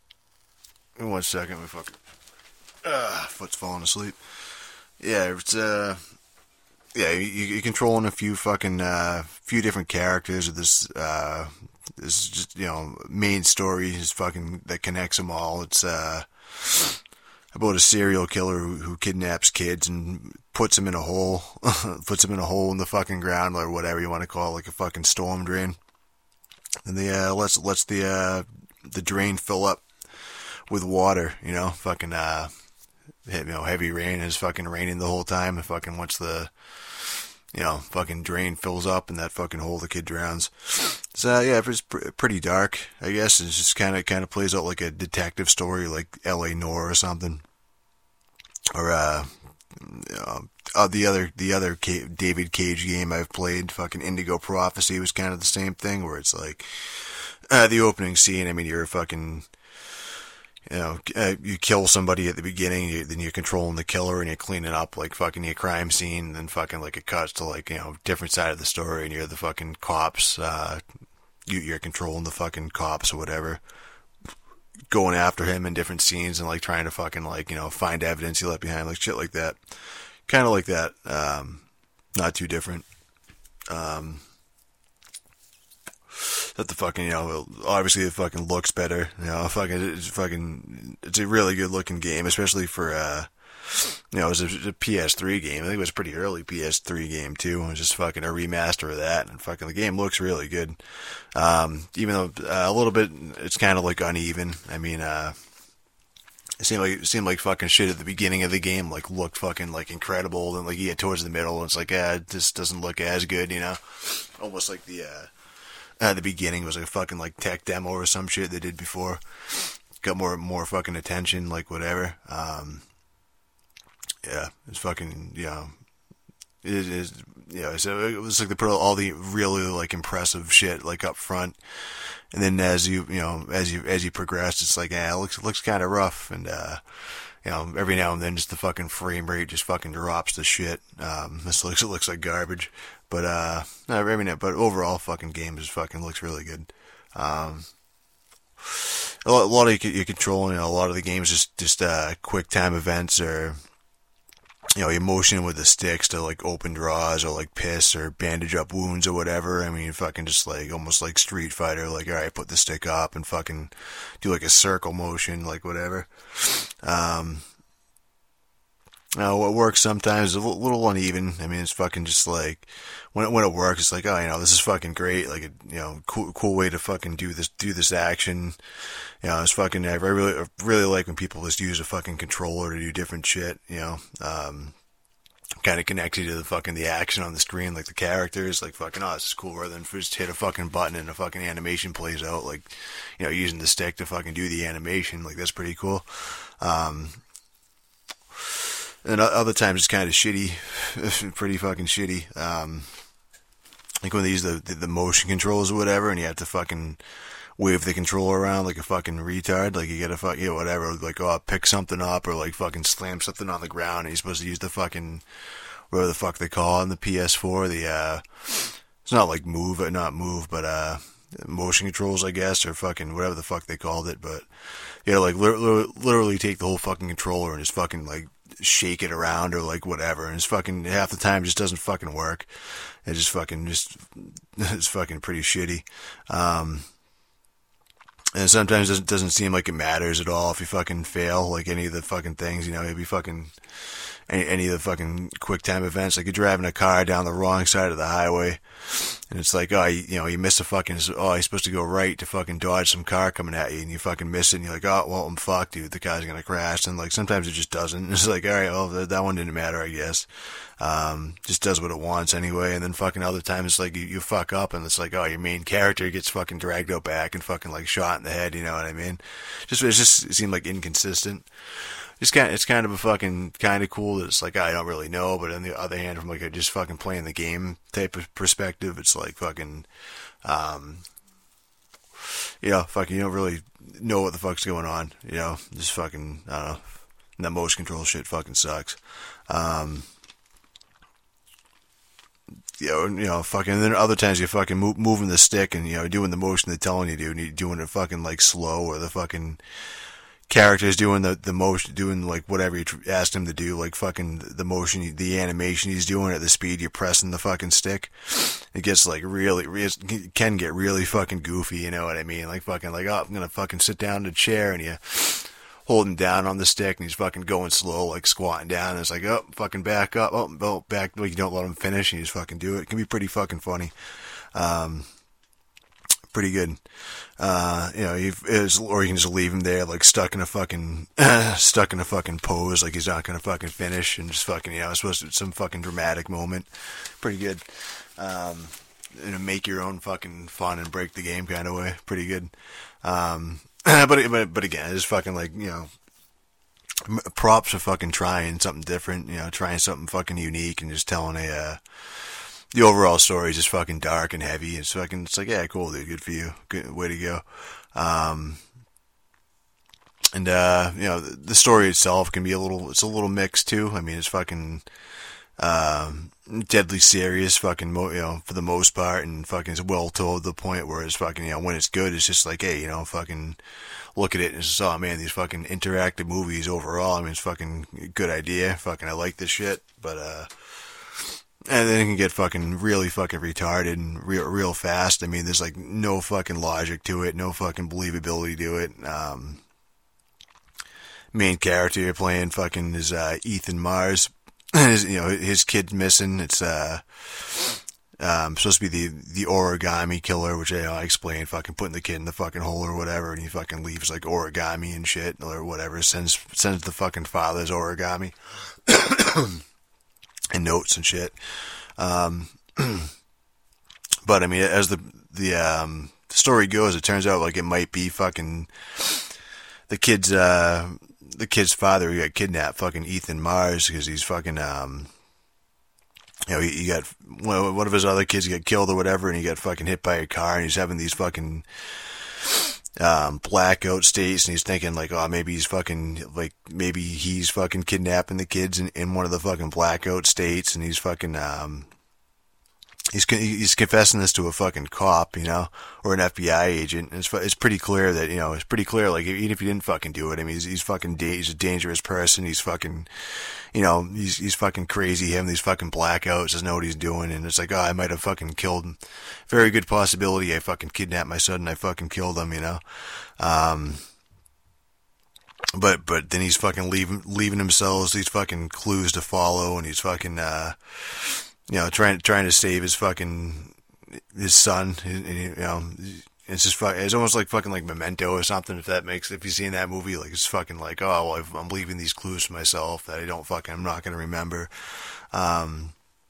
in one second we fucking uh foot's falling asleep. Yeah, it's uh yeah, you, you're controlling a few fucking uh few different characters of this uh this is just, you know, main story is fucking that connects them all. It's uh about a serial killer who, who kidnaps kids and puts them in a hole, puts them in a hole in the fucking ground or whatever you want to call it, like a fucking storm drain. And the uh, lets lets the uh, the drain fill up with water, you know, fucking uh, you know, heavy rain is fucking raining the whole time, and fucking once the you know fucking drain fills up in that fucking hole, the kid drowns. So yeah, it's pr- pretty dark, I guess. It's just kind of kind of plays out like a detective story, like L A Noire or something, or uh, you know, uh the other the other K- David Cage game I've played, fucking Indigo Prophecy, was kind of the same thing, where it's like uh, the opening scene. I mean, you're a fucking you know, uh, you kill somebody at the beginning, you, then you're controlling the killer and you're cleaning up like fucking your crime scene, and then fucking like it cuts to like, you know, different side of the story, and you're the fucking cops, uh, you, you're controlling the fucking cops or whatever, going after him in different scenes and like trying to fucking like, you know, find evidence he left behind, like shit like that. Kind of like that, um, not too different. Um, That the fucking, you know, obviously it fucking looks better, you know, fucking, it's fucking, it's a really good looking game, especially for, uh, you know, it was a, a P S three game. I think it was a pretty early P S three game too. It was just fucking a remaster of that, and fucking the game looks really good. Um, even though uh, a little bit, it's kind of like uneven. I mean, uh, it seemed like, it seemed like fucking shit at the beginning of the game, like looked fucking like incredible, and like you get towards the middle, and it's like, yeah, it just doesn't look as good, you know, almost like the, uh, Uh, the beginning was like a fucking like tech demo or some shit they did before. Got more more fucking attention, like whatever. Um, yeah, it's fucking, you know, it is, you know, so it was like they put all the really like impressive shit like up front, and then as you you know as you as you progress, it's like yeah, it looks it looks kind of rough, and uh, you know, every now and then just the fucking frame rate just fucking drops to shit. Um, this looks it looks like garbage, but uh, every now but overall fucking game is fucking looks really good. Um. A lot, a lot of you controlling, you know, a lot of the games just just uh, quick time events, or you know, you're motioning with the sticks to like open draws or like piss or bandage up wounds or whatever. I mean, fucking just like almost like Street Fighter, like all right, put the stick up and fucking do like a circle motion, like whatever. Um, now what works sometimes is a little uneven. I mean, it's fucking just like when it, when it works, it's like, oh, you know, this is fucking great. Like, a, you know, cool cool way to fucking do this do this action. You know, it's fucking. I really I really like when people just use a fucking controller to do different shit. You know, um, kind of connects you to the fucking the action on the screen, like the characters. Like fucking, oh, this is cool. Rather than just hit a fucking button and a fucking animation plays out. Like, you know, using the stick to fucking do the animation. Like that's pretty cool. Um, And other times it's kind of shitty, pretty fucking shitty. Um, like when they use the, the the motion controls or whatever, and you have to fucking wave the controller around like a fucking retard. Like you gotta fuck, you know, whatever. Like oh, pick something up or like fucking slam something on the ground. And you're supposed to use the fucking whatever the fuck they call it on the P S four. The uh, it's not like move, not move, but uh, motion controls, I guess, or fucking whatever the fuck they called it. But you know, like literally, literally take the whole fucking controller and just fucking like shake it around or like whatever, and it's fucking half the time just doesn't fucking work. It just fucking just it's fucking pretty shitty. Um, and sometimes it doesn't seem like it matters at all if you fucking fail like any of the fucking things. You know, it'd be fucking any, any of the fucking quick time events. Like you're driving a car down the wrong side of the highway, and it's like, oh, you, you know, you miss a fucking, oh, you're supposed to go right to fucking dodge some car coming at you, and you fucking miss it, and you're like, oh, well, I'm fucked, dude, the car's gonna crash. And like sometimes it just doesn't. It's like, all right, well, that, that one didn't matter, I guess. Um, just does what it wants anyway. And then fucking other times it's like you, you fuck up, and it's like, oh, your main character gets fucking dragged out back and fucking like shot in the head. You know what I mean? Just it just it seemed like inconsistent. It's kind of, it's kind of a fucking kind of cool that it's like I don't really know, but on the other hand, from like a just fucking playing the game type of perspective, it's like fucking, um, you know, fucking you don't really know what the fuck's going on, you know, just fucking I don't know, and that motion control shit fucking sucks. Um, you know, you know, fucking. And then other times you're fucking move, moving the stick and you know doing the motion they're telling you to do, and you're doing it fucking like slow, or the fucking characters doing the, the motion, doing like whatever you asked him to do, like fucking the motion, the animation he's doing at the speed you're pressing the fucking stick. It gets like really, it can get really fucking goofy, you know what I mean? Like fucking like, oh, I'm gonna fucking sit down in a chair, and you hold him down on the stick, and he's fucking going slow, like squatting down, and it's like, oh, fucking back up, oh, oh back, like you don't let him finish, and you just fucking do it. It can be pretty fucking funny. Um, pretty good. Uh, you know, you've, is, or you can just leave him there, like stuck in a fucking, stuck in a fucking pose, like he's not gonna fucking finish, and just fucking, you know, it's supposed to be some fucking dramatic moment. Pretty good. Um, in a make your own fucking fun and break the game kind of way. Pretty good. Um, but, but, but again, it's fucking like, you know, props for fucking trying something different, you know, trying something fucking unique and just telling a, uh, the overall story is just fucking dark and heavy. It's fucking, it's like, yeah, cool, dude. Good for you. Good way to go. Um, and, uh, you know, the, the story itself can be a little, it's a little mixed too. I mean, it's fucking, um, deadly serious, fucking, mo- you know, for the most part, and fucking is well told to the point where it's fucking, you know, when it's good, it's just like, hey, you know, fucking look at it and it's just, oh man, these fucking interactive movies overall, I mean, it's fucking a good idea. Fucking, I like this shit, but, uh, and then it can get fucking really fucking retarded and real real fast. I mean, there's like no fucking logic to it, no fucking believability to it. Um, main character you're playing fucking is uh, Ethan Mars. his, you know, his kid's missing. It's uh, um, supposed to be the the origami killer, which you know, I explained, fucking putting the kid in the fucking hole or whatever, and he fucking leaves like origami and shit or whatever. Sends sends the fucking father's origami. And notes and shit. Um, but I mean, as the, the, um, story goes, it turns out like it might be fucking the kid's, uh, the kid's father who got kidnapped, fucking Ethan Mars, because he's fucking, um, you know, he, he got one one of his other kids got killed or whatever, and he got fucking hit by a car, and he's having these fucking um, blackout states, and he's thinking like, oh, maybe he's fucking like maybe he's fucking kidnapping the kids in, in one of the fucking blackout states, and he's fucking um. He's he's confessing this to a fucking cop, you know, or an F B I agent. And it's it's pretty clear that, you know, it's pretty clear, like, even if he didn't fucking do it, I mean, he's, he's fucking, da- he's a dangerous person. He's fucking, you know, he's he's fucking crazy, having these fucking blackouts, doesn't know what he's doing. And it's like, oh, I might have fucking killed him. Very good possibility I fucking kidnapped my son and I fucking killed him, you know. Um, but, but then he's fucking leaving, leaving himself these fucking clues to follow, and he's fucking, uh, you know, trying trying to save his fucking his son. And, you know, it's just fuck, it's almost like fucking like Memento or something. If that makes, if you've seen that movie, like it's fucking like, oh, well, I've, I'm leaving these clues for myself that I don't fucking, I'm not gonna remember. Um,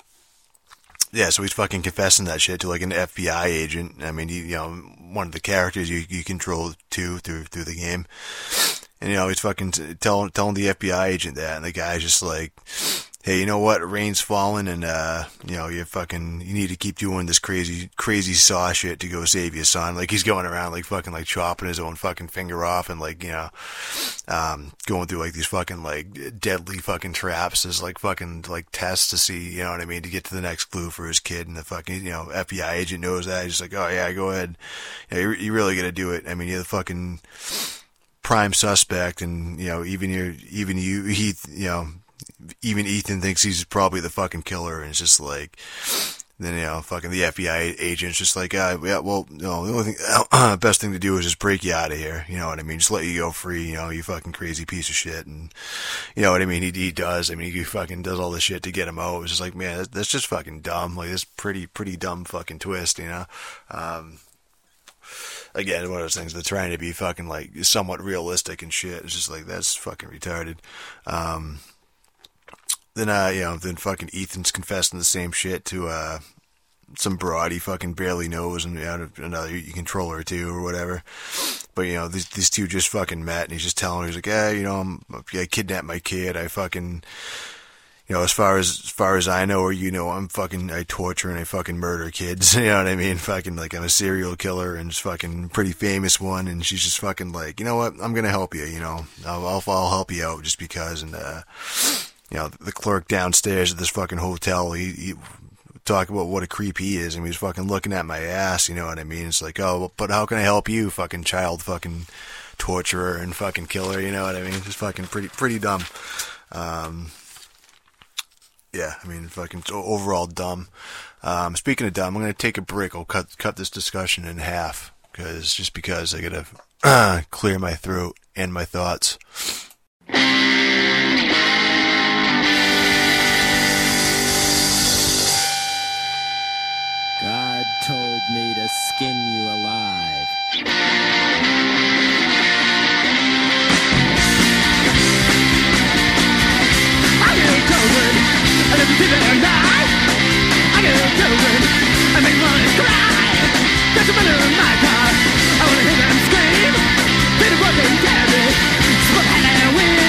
yeah, so he's fucking confessing that shit to like an F B I agent. I mean, he, you know, one of the characters you you control too through through the game, and you know, he's fucking telling telling the F B I agent that, and the guy's just like, hey, you know what? Rain's falling, and uh, you know, you fucking, you need to keep doing this crazy, crazy saw shit to go save your son. Like, he's going around like fucking like chopping his own fucking finger off, and like, you know, um, going through like these fucking like deadly fucking traps as like fucking like tests to see, you know what I mean, to get to the next clue for his kid. And the fucking, you know, F B I agent knows that. He's just like, oh yeah, go ahead. You know, you, you really gotta do it. I mean, you're the fucking prime suspect, and you know, even your, even you, he, you know. Even Ethan thinks he's probably the fucking killer, and it's just like, then, you know, fucking the F B I agent's just like, uh, yeah, well, no, the only thing, uh, best thing to do is just break you out of here, you know what I mean, just let you go free, you know, you fucking crazy piece of shit, and, you know what I mean, he, he does, I mean, he fucking does all this shit to get him out. It was just like, man, that's, that's just fucking dumb, like, this pretty, pretty dumb fucking twist, you know, um, again, one of those things, they're trying to be fucking, like, somewhat realistic and shit, it's just like, that's fucking retarded. um, Then, uh, you know, then fucking Ethan's confessing the same shit to, uh, some broad he fucking barely knows, and, you know, another controller or two or whatever. But, you know, these, these two just fucking met, and he's just telling her, he's like, yeah, you know, I'm, I kidnapped my kid, I fucking, you know, as far as, as far as I know, or you know, I'm fucking, I torture and I fucking murder kids, you know what I mean? Fucking, like, I'm a serial killer, and just fucking pretty famous one, and she's just fucking like, you know what, I'm gonna help you, you know, I'll, I'll, I'll help you out just because, and, uh, you know, the clerk downstairs at this fucking hotel, he, he talk about what a creep he is, and he was fucking looking at my ass, you know what I mean? It's like, oh, but how can I help you, fucking child fucking torturer and fucking killer, you know what I mean? It's just fucking pretty, pretty dumb. Um, yeah, I mean, fucking overall dumb. Um, speaking of dumb, I'm gonna take a break. I'll cut, cut this discussion in half, because, just because I gotta, uh, clear my throat and my thoughts. God told me to skin you alive. I get children, I never see them die. I get children, I make money cry. There's a minute in my car, I wanna hear them scream. They the broken candy, smoke and weed.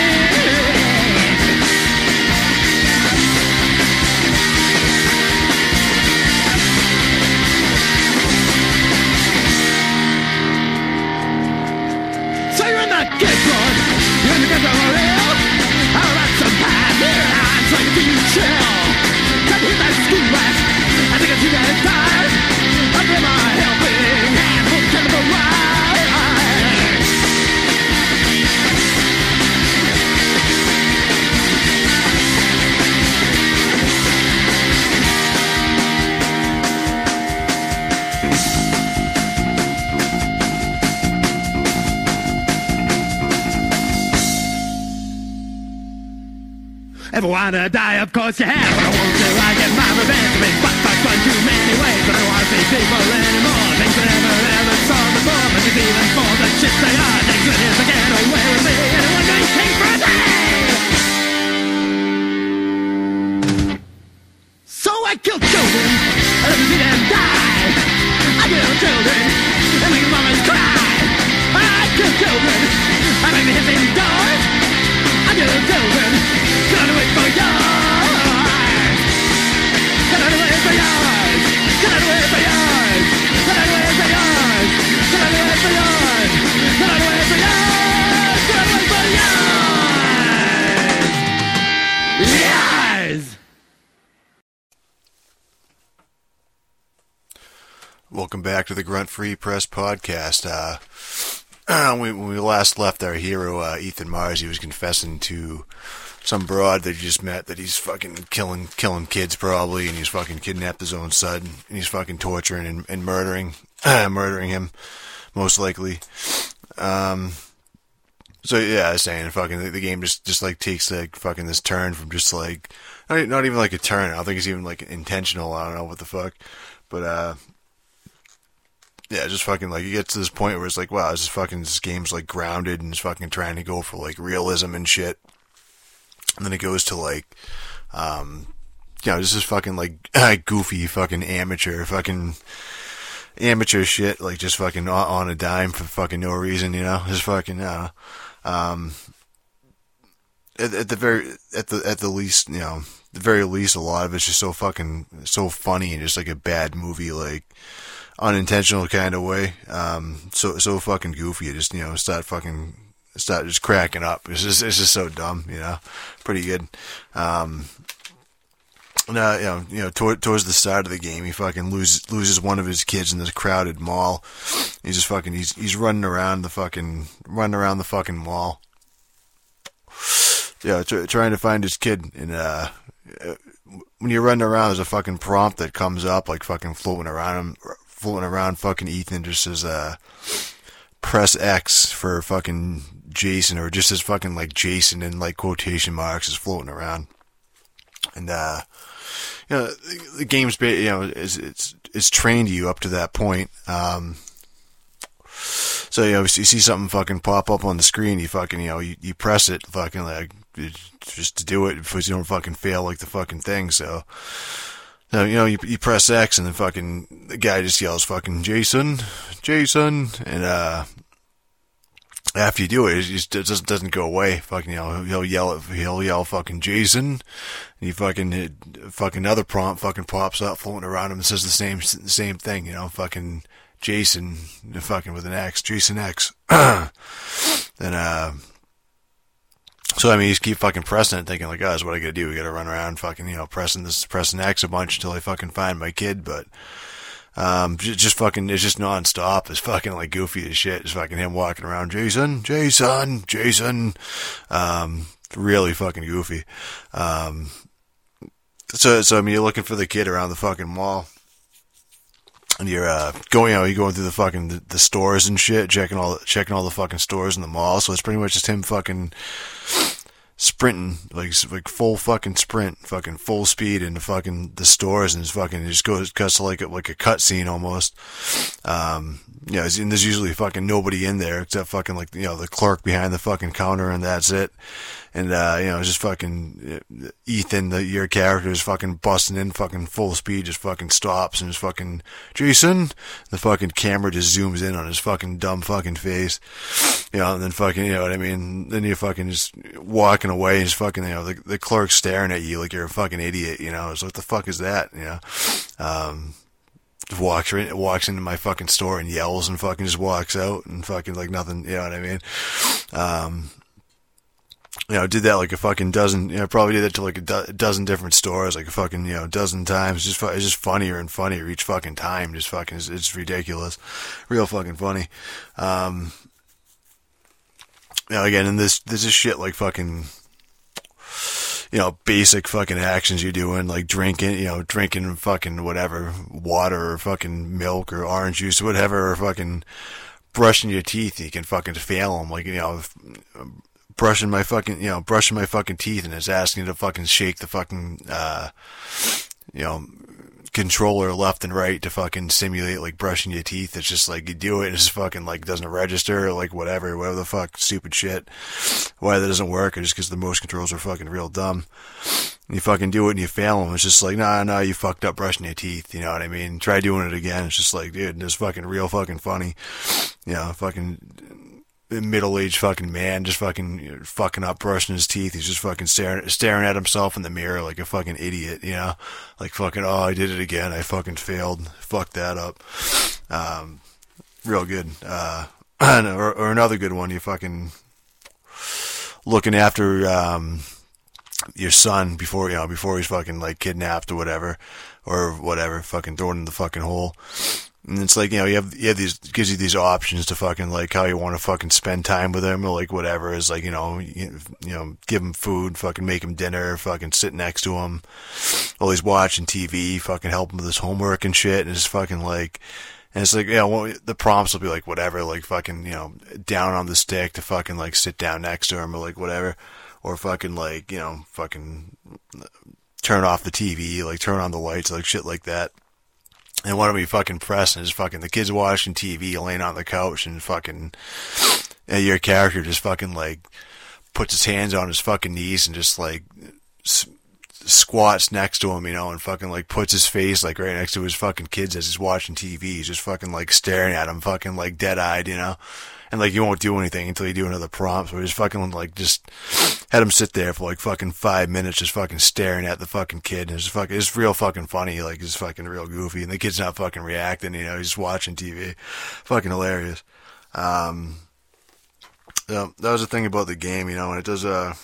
So you're in the skateboard, you're in the ghetto real. How about some pie, here I'm trying to keep you chill. Come hit that school rat, I think I'm too damn tired. I'll give my helping hand for chemical ride. Ever wanna die? Of course you have. But I won't do. I get my revenge. Been fucked by fun too many ways. But I don't wanna see people anymore. Things I never ever saw before. But you see them for the shit they are. Things that is to get away with me. Anyone doing things for a day. So I kill children. I let me see them die. I kill children. I make mamas cry. I kill children. I make the hissing doors. I kill children. Gonna wait for yours. Welcome back to the Grunt Free Press podcast. Uh, we, when we last left our hero, uh, Ethan Mars, he was confessing to some broad that he just met that he's fucking killing killing kids probably, and he's fucking kidnapped his own son, and he's fucking torturing and, and murdering murdering him, most likely. Um, so yeah, I was saying, fucking the, the game just, just like takes like fucking this turn from just like not, not even like a turn. I don't think it's even like intentional. I don't know what the fuck, but uh. Yeah, just fucking, like, you get to this point where it's like, wow, this fucking, this game's, like, grounded and it's fucking trying to go for, like, realism and shit. And then it goes to, like, um, you know, this is fucking, like, goofy fucking amateur fucking amateur shit, like, just fucking on a dime for fucking no reason, you know? Just fucking, uh, um, at, at the very, at the, at the least, you know, the very least, a lot of it's just so fucking, so funny and just, like, a bad movie, like, unintentional kind of way, um, so so fucking goofy. You just, you know, start fucking start just cracking up. It's just it's just so dumb, you know. Pretty good. Um, now, you know, you know, toward, towards the start of the game, he fucking loses loses one of his kids in this crowded mall. He's just fucking he's he's running around the fucking running around the fucking mall. Yeah, tr- trying to find his kid, and uh. when you're running around, there's a fucking prompt that comes up, like fucking floating around him, floating around fucking Ethan, just says, uh, press X for fucking Jason, or just as fucking like Jason in like quotation marks is floating around. And, uh, you know, the, the game's, you know, is, it's, it's trained you up to that point. Um, so, you know, you see something fucking pop up on the screen, you fucking, you know, you, you press it, fucking like, just to do it, because you don't fucking fail like the fucking thing, so, so you know, you, you press X, and then fucking, the guy just yells fucking, Jason, Jason, and, uh, after you do it, it just it just doesn't go away, fucking, you know, he'll yell, he'll yell fucking Jason, and he fucking, it, fucking another prompt fucking pops up, floating around him, and says the same, the same thing, you know, fucking Jason, fucking with an X, Jason X, then, uh, so, I mean, you just keep fucking pressing it, thinking like, oh, that's what I gotta do. We gotta run around fucking, you know, pressing this, pressing X a bunch until I fucking find my kid. But, um, just, just fucking, it's just non-stop. It's fucking like goofy as shit. It's fucking him walking around, Jason, Jason, Jason. Um, really fucking goofy. Um, so, so, I mean, you're looking for the kid around the fucking mall. And you're, uh, going, you know, you're going through the fucking, the, the stores and shit, checking all, checking all the fucking stores in the mall. So it's pretty much just him fucking sprinting, like, like full fucking sprint, fucking full speed into fucking the stores, and it's fucking, it just goes, cuts to like a, like a cutscene almost. Um, you know, and there's usually fucking nobody in there except fucking like, you know, the clerk behind the fucking counter, and that's it. And, uh, you know, just fucking Ethan, the, your character is fucking busting in fucking full speed, just fucking stops and just fucking, Jason, the fucking camera just zooms in on his fucking dumb fucking face, you know, and then fucking, you know what I mean, then you're fucking just walking away and just fucking, you know, the, the clerk's staring at you like you're a fucking idiot, you know, it's like, what the fuck is that, you know, um, walks in, walks into my fucking store and yells and fucking just walks out and fucking like nothing, you know what I mean, um, you know, did that like a fucking dozen, you know, probably did that to like a, do- a dozen different stores, like a fucking, you know, dozen times. Just, fu- it's just funnier and funnier each fucking time. Just fucking, it's, it's ridiculous. Real fucking funny. Um, you know, again, and this, this is shit like fucking, you know, basic fucking actions you're doing, like drinking, you know, drinking fucking whatever, water or fucking milk or orange juice or whatever, or fucking brushing your teeth. You can fucking fail them, like, you know, if, brushing my fucking, you know, brushing my fucking teeth, and it's asking to fucking shake the fucking, uh, you know, controller left and right to fucking simulate like brushing your teeth. It's just like you do it and it's fucking like doesn't register, or like whatever, whatever the fuck, stupid shit. Why that doesn't work, or just because the motion controls are fucking real dumb. And you fucking do it and you fail them. It's just like, nah, nah, you fucked up brushing your teeth. You know what I mean? Try doing it again. It's just like, dude, it's fucking real fucking funny. You know, fucking middle-aged fucking man just fucking, you know, fucking up brushing his teeth. He's just fucking staring staring at himself in the mirror like a fucking idiot, you know, like fucking, oh, I did it again, I fucking failed, fucked that up. Um, real good. Uh, or, or another good one, you fucking looking after um your son before, you know, before he's fucking like kidnapped or whatever, or whatever, fucking thrown in the fucking hole. And it's like, you know, you have, you have these, gives you these options to fucking, like, how you want to fucking spend time with him, or, like, whatever. Is like, you know, you, you know, give him food, fucking make him dinner, fucking sit next to him while he's watching T V, fucking help him with his homework and shit, and it's fucking, like, and it's like, you know, well, the prompts will be like, whatever, like, fucking, you know, down on the stick to fucking, like, sit down next to him, or, like, whatever, or fucking, like, you know, fucking turn off the T V, like, turn on the lights, like, shit like that. And what are we fucking pressing is fucking the kid's watching T V, laying on the couch, and fucking, and your character just fucking, like, puts his hands on his fucking knees and just, like, s- squats next to him, you know, and fucking, like, puts his face, like, right next to his fucking kids as he's watching T V. He's just fucking, like, staring at him, fucking, like, dead-eyed, you know. And, like, you won't do anything until you do another prompt. So we just fucking, like, just had him sit there for, like, fucking five minutes just fucking staring at the fucking kid. And it's fucking, it's real fucking funny. Like, it's fucking real goofy. And the kid's not fucking reacting, you know. He's just watching T V. Fucking hilarious. Um, yeah, that was the thing about the game, you know. And it does, uh,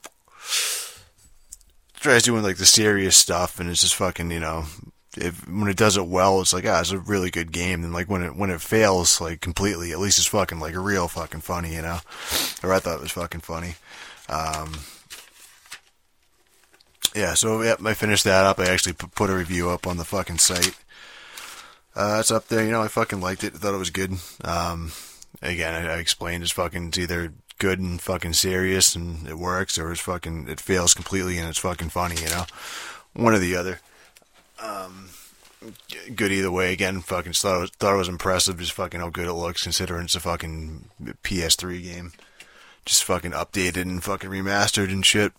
it tries doing, like, the serious stuff. And it's just fucking, you know, if, when it does it well, it's like, ah, it's a really good game. And, like, when it when it fails, like, completely, at least it's fucking, like, real fucking funny, you know? Or I thought it was fucking funny. Um, yeah, so, yeah, I finished that up. I actually put a review up on the fucking site. Uh, it's up there, you know, I fucking liked it. I thought it was good. Um, again, I, I explained it's fucking, it's either good and fucking serious and it works, or it's fucking, it fails completely and it's fucking funny, you know? One or the other. Um, good either way. Again, fucking thought it was, thought it was impressive, just fucking how good it looks, considering it's a fucking P S three game. Just fucking updated and fucking remastered and shit.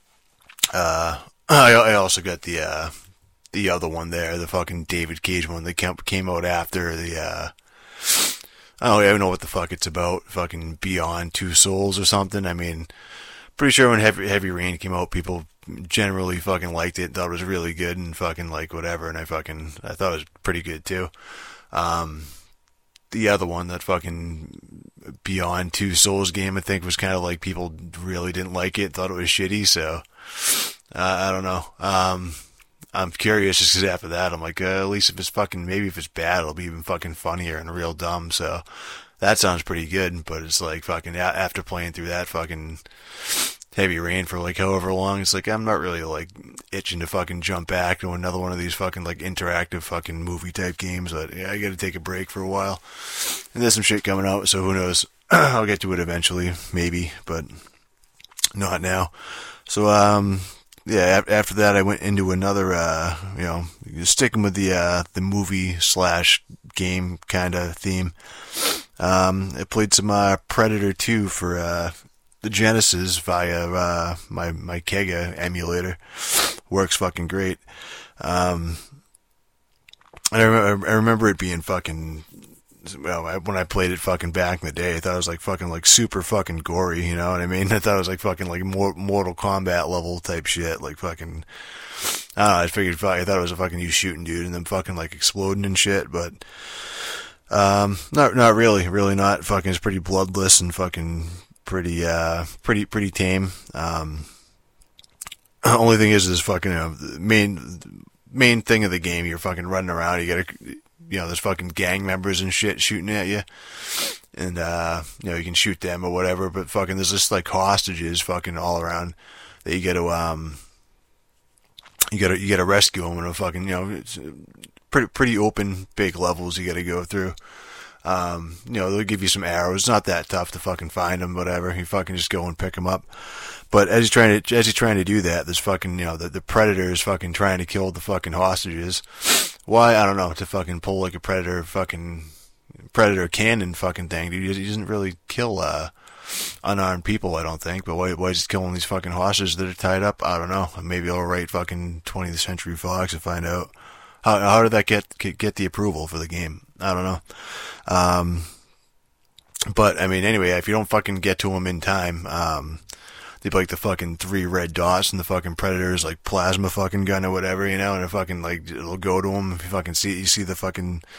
Uh, I, I also got the, uh, the other one there, the fucking David Cage one that came out after the, uh, I don't even know what the fuck it's about. Fucking Beyond Two Souls or something. I mean, pretty sure when Heavy, Heavy Rain came out, people generally fucking liked it, thought it was really good, and fucking like whatever, and I fucking, I thought it was pretty good too. Um, the other one, that fucking Beyond Two Souls game, I think was kind of like people really didn't like it, thought it was shitty, so, uh, I don't know. Um, I'm curious just 'cause after that, I'm like, uh, at least if it's fucking, maybe if it's bad, it'll be even fucking funnier and real dumb, so that sounds pretty good, but it's like fucking, after playing through that fucking Heavy Rain for like however long, it's like I'm not really like itching to fucking jump back to another one of these fucking like interactive fucking movie type games, but yeah, I gotta take a break for a while. And there's some shit coming out, so who knows. I'll get to it eventually, maybe, but not now. So, um, yeah, after that I went into another, uh, you know, sticking with the, uh, the movie slash game kind of theme. Um, I played some, uh, Predator two for, uh, the Genesis via, uh, my, my Kega emulator. Works fucking great. Um, I remember, I remember it being fucking, well, when I played it fucking back in the day, I thought it was like fucking like super fucking gory, you know what I mean? I thought it was like fucking like Mortal Kombat level type shit, like fucking, I don't know, I figured, I thought it was a fucking you shooting dude and then fucking like exploding and shit, but, um, not, not really, really not. Fucking, it's pretty bloodless and fucking pretty, uh, pretty, pretty tame. Um, only thing is, is fucking, you know, the main, main thing of the game, you're fucking running around, you gotta, you know, there's fucking gang members and shit shooting at you, and, uh, you know, you can shoot them or whatever, but fucking, there's just, like, hostages fucking all around that you gotta, um, you gotta, you gotta rescue them, and fucking, you know, it's pretty, pretty open, big levels you gotta go through. Um, you know, they'll give you some arrows. It's not that tough to fucking find them, whatever. You fucking just go and pick them up. But as he's trying to, as he's trying to do that, there's fucking, you know, the, the predator is fucking trying to kill the fucking hostages. Why? I don't know. To fucking pull like a predator fucking, predator cannon fucking thing, dude. He doesn't really kill, uh, unarmed people, I don't think. But why, why is he killing these fucking hostages that are tied up? I don't know. Maybe I'll write fucking twentieth Century Fox to find out. How, how did that get, get the approval for the game? I don't know. Um, but I mean, anyway, if you don't fucking get to them in time, um, they'd be like the fucking three red dots and the fucking predator's like plasma fucking gun or whatever, you know, and it fucking like, it'll go to them if you fucking see, you see the fucking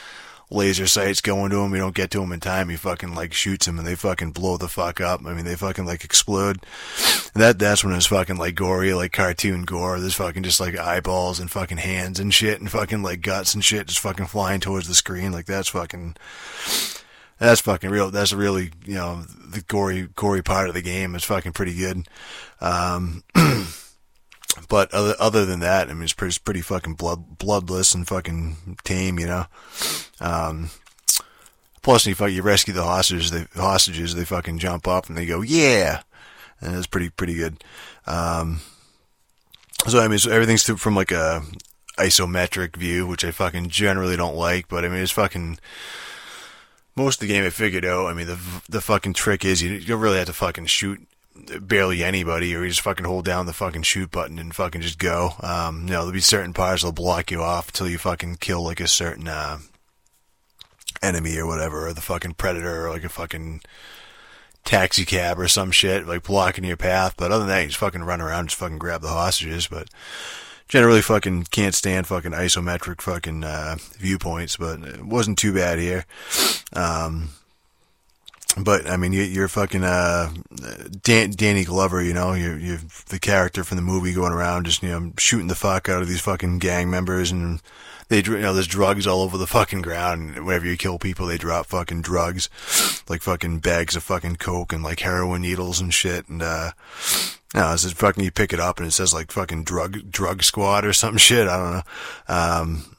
laser sights going to him. You don't get to him in time. He fucking like shoots him and they fucking blow the fuck up. I mean, they fucking like explode. That that's when it's fucking like gory, like cartoon gore. There's fucking just like eyeballs and fucking hands and shit and fucking like guts and shit just fucking flying towards the screen. Like that's fucking. That's fucking real. That's really, you know, the gory, gory part of the game is fucking pretty good. Um, but other, other than that, I mean, it's pretty, it's pretty fucking blood, bloodless and fucking tame, you know. Um, plus, you fuck, you rescue the hostages. The hostages, they fucking jump up and they go, yeah, and it's pretty, pretty good. Um, so I mean, so everything's from like a isometric view, which I fucking generally don't like. But I mean, it's fucking. Most of the game I figured out. I mean, the the fucking trick is you, you don't really have to fucking shoot barely anybody, or you just fucking hold down the fucking shoot button and fucking just go. Um, you know, there'll be certain parts that'll block you off until you fucking kill like a certain uh, enemy or whatever, or the fucking predator, or like a fucking taxi cab or some shit, like blocking your path. But other than that, you just fucking run around and just fucking grab the hostages. But generally fucking can't stand fucking isometric fucking uh, viewpoints, but it wasn't too bad here. Um, but I mean, you, you're fucking uh, Dan, Danny Glover, you know, you're, you're the character from the movie going around just, you know, shooting the fuck out of these fucking gang members, and they, you know, there's drugs all over the fucking ground, and whenever you kill people, they drop fucking drugs, like fucking bags of fucking coke and like heroin needles and shit, and uh, no, it's just fucking, you pick it up and it says like fucking drug, drug squad or some shit. I don't know. Um,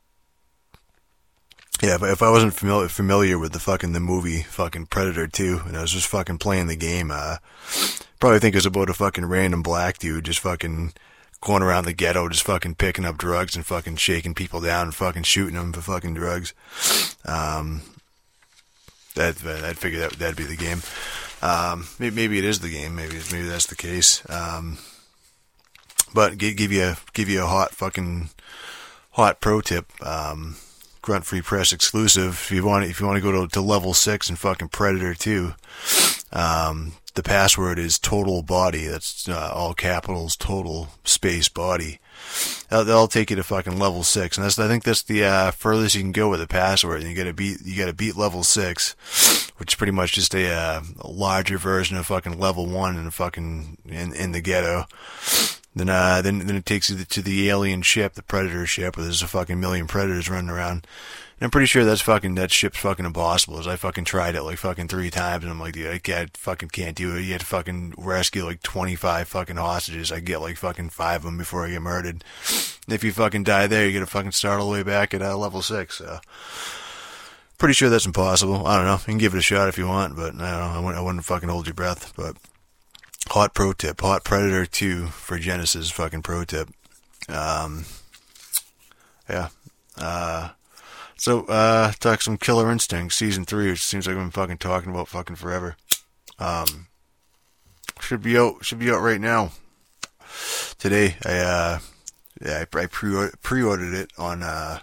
yeah, if, if I wasn't familiar, familiar with the fucking, the movie fucking Predator two, and I was just fucking playing the game, uh, probably think it was about a fucking random black dude just fucking going around the ghetto, just fucking picking up drugs and fucking shaking people down and fucking shooting them for fucking drugs. Um, that, I'd figure that, that'd be the game. Um, maybe, maybe it is the game. Maybe, maybe that's the case. Um, but give, give you a, give you a hot fucking, hot pro tip. Um, Grunt Free Press exclusive. If you want, if you want to go to, to level six in fucking Predator two, um, the password is total body. That's uh, all capitals, total space body. They'll, they'll take you to fucking level six, and that's, I think that's the uh, furthest you can go with the password. And you got to beat, you got to beat level six, which is pretty much just a, uh, a larger version of fucking level one in the fucking in in the ghetto. Then, uh, then, then it takes you to the alien ship, the Predator ship, where there's a fucking million predators running around. And I'm pretty sure that's fucking, that ship's fucking impossible, as I fucking tried it like fucking three times, and I'm like, dude, I can't, fucking can't do it. You have to fucking rescue like twenty-five fucking hostages. I get like fucking five of them before I get murdered. And if you fucking die there, you gotta fucking start all the way back at uh, level six, so. Pretty sure that's impossible. I don't know. You can give it a shot if you want, but I don't know. I wouldn't, I wouldn't fucking hold your breath, but. Hot pro tip. Hot Predator two for Genesis fucking pro tip. Um, yeah. Uh, so, uh, talk some Killer Instinct season three, which seems like I've been fucking talking about fucking forever. Um, should be out, should be out right now. Today, I, uh, yeah, I, I pre, pre-ordered it on, uh,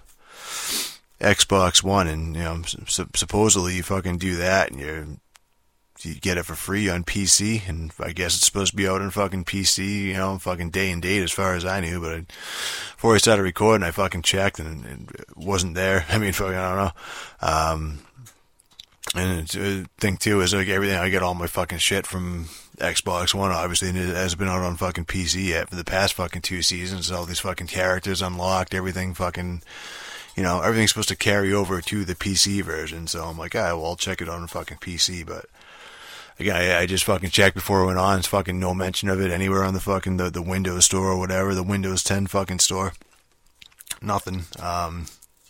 Xbox One, and, you know, su- supposedly you fucking do that and you're, you get it for free on P C, and I guess it's supposed to be out on fucking P C, you know, fucking day and date as far as I knew, but I, before I started recording, I fucking checked, and, and it wasn't there. I mean, fucking, I don't know. Um, and the thing, too, is like everything, I get all my fucking shit from Xbox One, obviously, and it hasn't been out on fucking P C yet for the past fucking two seasons. All these fucking characters unlocked, everything fucking, you know, everything's supposed to carry over to the P C version, so I'm like, ah, well, I'll check it on fucking P C, but again, I, I just fucking checked before it went on. It's fucking no mention of it anywhere on the fucking, the, the Windows store or whatever, the Windows ten fucking store. Nothing. Um,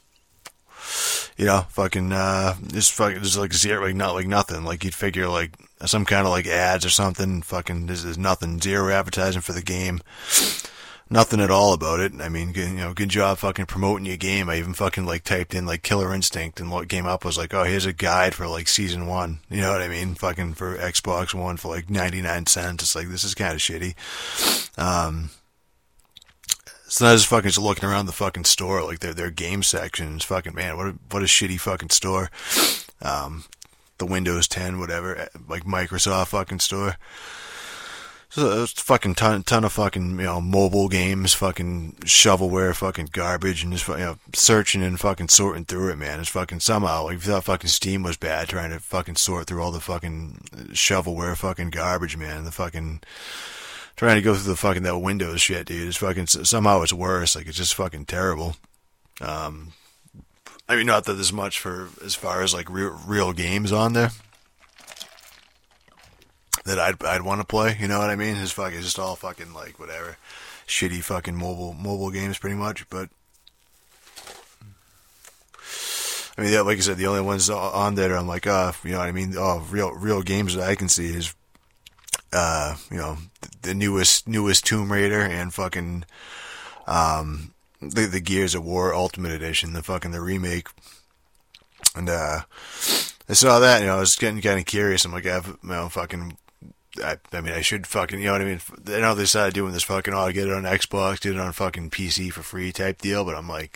you know, fucking, uh, just fucking, just like zero, like not like nothing. Like you'd figure like some kind of like ads or something. Fucking, this is nothing. Zero advertising for the game. Nothing at all about it. I mean, good, you know, good job fucking promoting your game. I even fucking like typed in like Killer Instinct, and what came up was like, oh, here's a guide for like season one. You know what I mean? Fucking for Xbox One for like ninety-nine cents. It's like, this is kind of shitty. Um, so I was fucking just looking around the fucking store, like their, their game section. It's fucking, man, what a, what a shitty fucking store. Um, the Windows ten, whatever, like Microsoft fucking store. So there's a fucking ton, ton of fucking, you know, mobile games, fucking shovelware, fucking garbage, and just, you know, searching and fucking sorting through it, man. It's fucking somehow, like, if you thought fucking Steam was bad, trying to fucking sort through all the fucking shovelware, fucking garbage, man. The fucking, trying to go through the fucking, that Windows shit, dude. It's fucking, somehow it's worse. Like, it's just fucking terrible. Um, I mean, not that there's much for, as far as, like, real, real games on there that I'd I'd want to play, you know what I mean? It's fucking it's just all fucking like whatever, shitty fucking mobile mobile games pretty much. But I mean, yeah, like I said, the only ones on there I'm like, uh, you know what I mean? Oh, real real games that I can see is, uh, you know, the newest newest Tomb Raider and fucking um the the Gears of War Ultimate Edition, the fucking the remake, and uh, I saw that, you know, I was getting kind of curious. I'm like, I have, you know, fucking. I, I mean, I should fucking, you know what I mean? I know they started doing this fucking, oh, I get it on Xbox, get it on fucking P C for free type deal, but I'm like,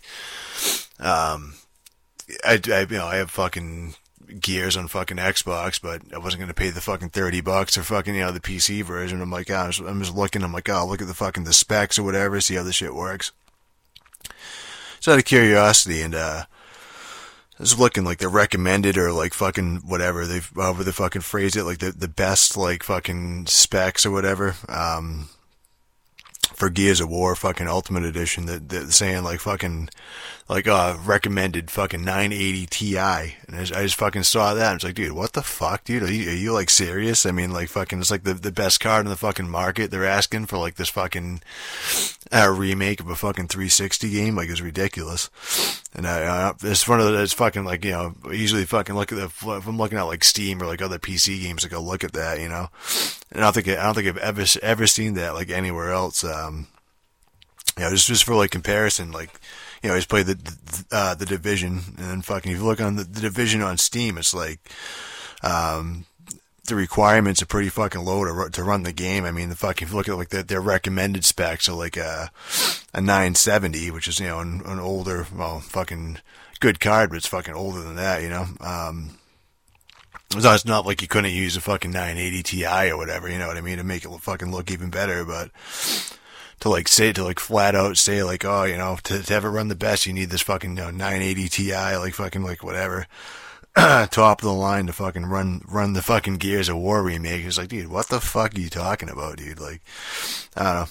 um, I, I you know, I have fucking Gears on fucking Xbox, but I wasn't going to pay the fucking thirty bucks or fucking, you know, the P C version. I'm like, oh, I'm, just, I'm just looking, I'm like, oh, look at the fucking, the specs or whatever, see how this shit works. So out of curiosity, and, uh, I was looking like the recommended or like fucking whatever they've however they fucking phrased it, like the the best like fucking specs or whatever um for Gears of War fucking Ultimate Edition, that they're saying like fucking like uh recommended fucking nine eighty Ti, and I just, I just fucking saw that and I was like, dude, what the fuck, dude? Are you, are you like serious? I mean, like fucking it's like the the best card in the fucking market. They're asking for like this fucking uh, remake of a fucking three sixty game. Like, it's ridiculous. And I, uh, it's one of the, it's fucking like, you know, I usually fucking look at the, if I'm looking at like Steam or like other P C games, like I'll look at that, you know, and I don't think, I don't think I've ever, ever seen that like anywhere else. Um, you know, just, just for like comparison, like, you know, I just played the, the, uh, the Division, and then fucking, if you look on the, the Division on Steam, it's like, um, the requirements are pretty fucking low to to run the game. I mean, the fucking, if you look at like the, their recommended specs, so like a a nine seventy, which is, you know, an, an older, well, fucking good card, but it's fucking older than that, you know. Um, it's not like you couldn't use a fucking nine eighty Ti or whatever, you know what I mean, to make it fucking look even better. But to like say, to like flat out say like, oh, you know, to, to have it run the best, you need this fucking, you know, nine eighty Ti, like fucking like whatever. Top of the line to fucking run run the fucking Gears of War remake. It's like, dude, what the fuck are you talking about, dude? Like, I don't know.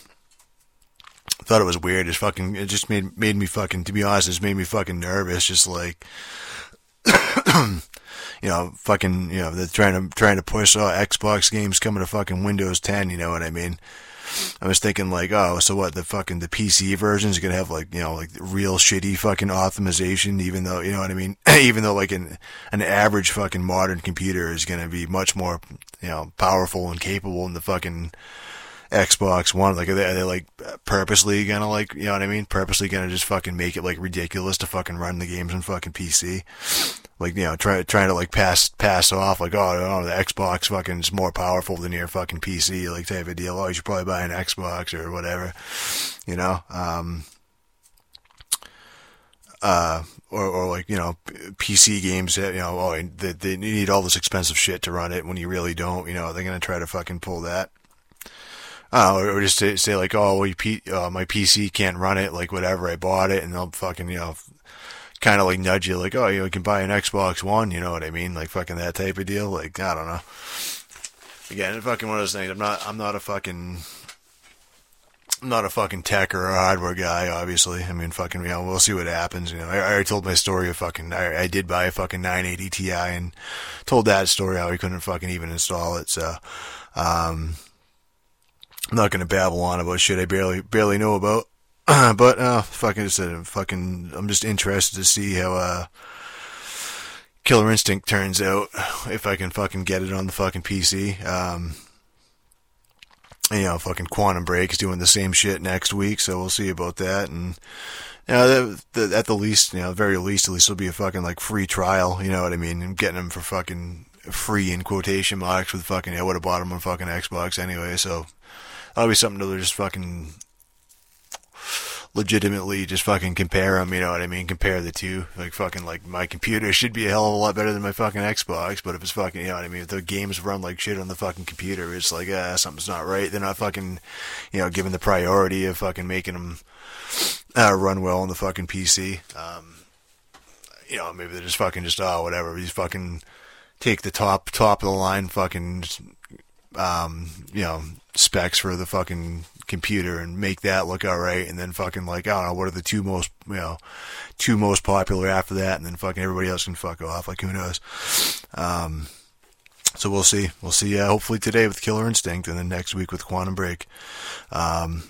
I thought it was weird. It fucking, it just made made me fucking, to be honest, it just made me fucking nervous. Just like, you know, fucking, you know, they're trying to trying to push all Xbox games coming to fucking Windows ten. You know what I mean? I was thinking like, oh, so what, the fucking, the P C version is going to have like, you know, like real shitty fucking optimization, even though, you know what I mean? Even though like an, an average fucking modern computer is going to be much more, you know, powerful and capable than the fucking Xbox One. Like, are they, are they like purposely gonna like, you know what I mean? Purposely gonna just fucking make it like ridiculous to fucking run the games on fucking P C? Like, you know, try, trying to like pass, pass off like, oh, no, the Xbox fucking is more powerful than your fucking P C, like type of deal. Oh, you should probably buy an Xbox or whatever, you know? Um, uh, or, or like, you know, P C games that, you know, oh, they, they need all this expensive shit to run it when you really don't, you know, they're gonna try to fucking pull that. Uh, or, or just say, say like, oh, well, you P, uh, my P C can't run it, like whatever, I bought it, and they'll fucking, you know, kind of like nudge you, like, oh, you know, you can buy an Xbox One, you know what I mean? Like fucking that type of deal. Like, I don't know. Again, it's fucking one of those things. I'm not, I'm not a fucking, I'm not a fucking tech or a hardware guy, obviously. I mean, fucking, you know, we'll see what happens. You know, I, I already told my story of fucking, I, I did buy a fucking nine eighty Ti and told that story how he couldn't fucking even install it. So, um, I'm not gonna babble on about shit I barely, barely know about. But, uh, fucking, just, uh, fucking, I'm just interested to see how, uh, Killer Instinct turns out, if I can fucking get it on the fucking P C. Um, you know, fucking Quantum Break is doing the same shit next week, so we'll see about that. And, you know, the, the, at the least, you know, very least, at least it'll be a fucking, like, free trial, you know what I mean? I'm getting them for fucking free in quotation marks with fucking, I would have bought them on fucking Xbox anyway, so that'll be something to just fucking legitimately just fucking compare them, you know what I mean? Compare the two. Like, fucking, like, my computer should be a hell of a lot better than my fucking Xbox, but if it's fucking, you know what I mean? If the games run like shit on the fucking computer, it's like, ah, something's not right. They're not fucking, you know, given the priority of fucking making them uh, run well on the fucking P C. Um, you know, maybe they're just fucking just, oh, whatever. These fucking take the top, top of the line fucking, um, you know, specs for the fucking computer and make that look alright, and then fucking, like, I don't know, what are the two most, you know, two most popular after that, and then fucking everybody else can fuck off, like, who knows. Um, so we'll see. We'll see, uh, hopefully today with Killer Instinct, and then next week with Quantum Break. Um,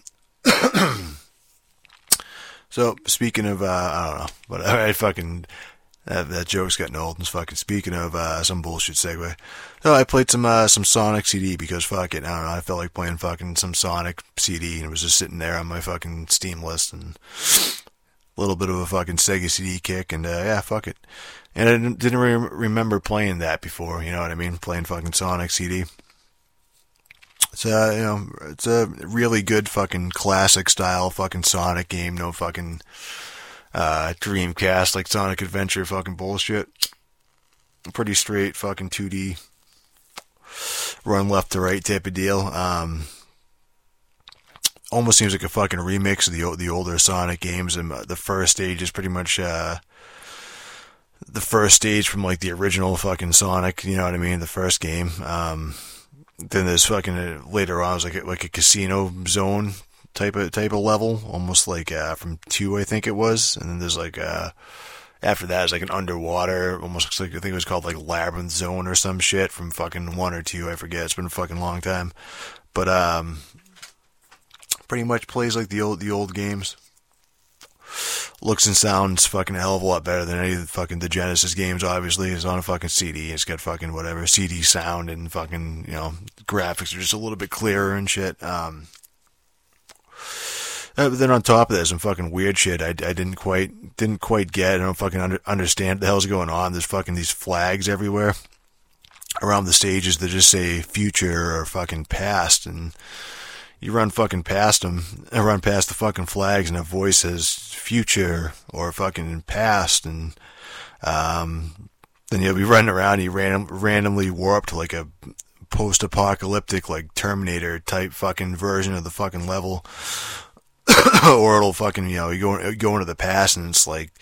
so, speaking of, uh, I don't know, but I fucking, that, that joke's getting old, and fucking speaking of, uh, some bullshit segue. So I played some, uh, some Sonic C D because fuck it, I don't know, I felt like playing fucking some Sonic C D, and it was just sitting there on my fucking Steam list, and a little bit of a fucking Sega C D kick, and, uh, yeah, fuck it. And I didn't, didn't re- remember playing that before, you know what I mean? Playing fucking Sonic C D. It's, uh, you know, it's a really good fucking classic style fucking Sonic game, no fucking, uh, Dreamcast, like Sonic Adventure fucking bullshit. Pretty straight fucking two D, run left to right type of deal. Um, almost seems like a fucking remix of the the older Sonic games, and the first stage is pretty much, uh, the first stage from, like, the original fucking Sonic, you know what I mean, the first game. Um, then there's fucking, uh, later on, it was like a, like a casino zone type of, type of level, almost like, uh, from two, I think it was, and then there's, like, uh, after that, it's like an underwater, almost looks like, I think it was called, like, Labyrinth Zone or some shit from fucking one or two, I forget, it's been a fucking long time, but, um, pretty much plays like the old, the old games. Looks and sounds fucking a hell of a lot better than any of the fucking, the Genesis games, obviously. It's on a fucking C D, it's got fucking whatever, C D sound, and fucking, you know, graphics are just a little bit clearer and shit, um... Uh, but then on top of that, some fucking weird shit I, I didn't quite didn't quite get. I don't fucking under, understand what the hell's going on. There's fucking these flags everywhere around the stages that just say future or fucking past, and you run fucking past them. I run past the fucking flags, and a voice says future or fucking past, and um, then you'll be running around, and you random, randomly warp to like a post-apocalyptic, like Terminator type fucking version of the fucking level. Or it'll fucking, you know, you go, you go into the past, and it's like,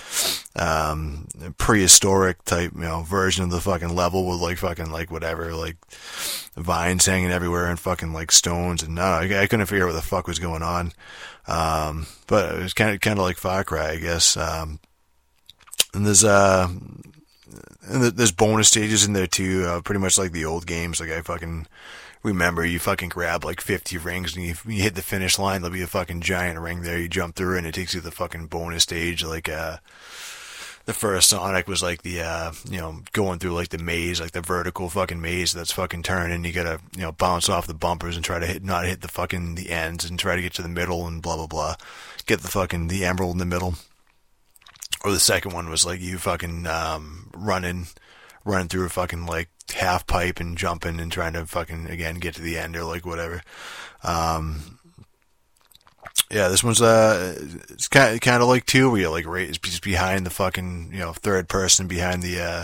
um, prehistoric type, you know, version of the fucking level with like fucking, like whatever, like vines hanging everywhere and fucking like stones, and no, I, I couldn't figure out what the fuck was going on. Um, but it was kind of, kind of like Far Cry, I guess. Um, and there's, uh, and there's bonus stages in there too, uh, pretty much like the old games. Like I fucking remember, you fucking grab like fifty rings, and you, you hit the finish line, there'll be a fucking giant ring there, you jump through, and it takes you to the fucking bonus stage. Like, uh, the first Sonic was like the, uh, you know, going through like the maze, like the vertical fucking maze that's fucking turning, you gotta, you know, bounce off the bumpers and try to hit, not hit the fucking, the ends, and try to get to the middle, and blah blah blah. Get the fucking, the emerald in the middle. Or the second one was like you fucking, um, running, running through a fucking like half pipe and jumping and trying to fucking, again, get to the end or like whatever. Um, yeah, this one's, uh, it's kind of, kind of like two, where you're like right, it's just behind the fucking, you know, third person behind the, uh,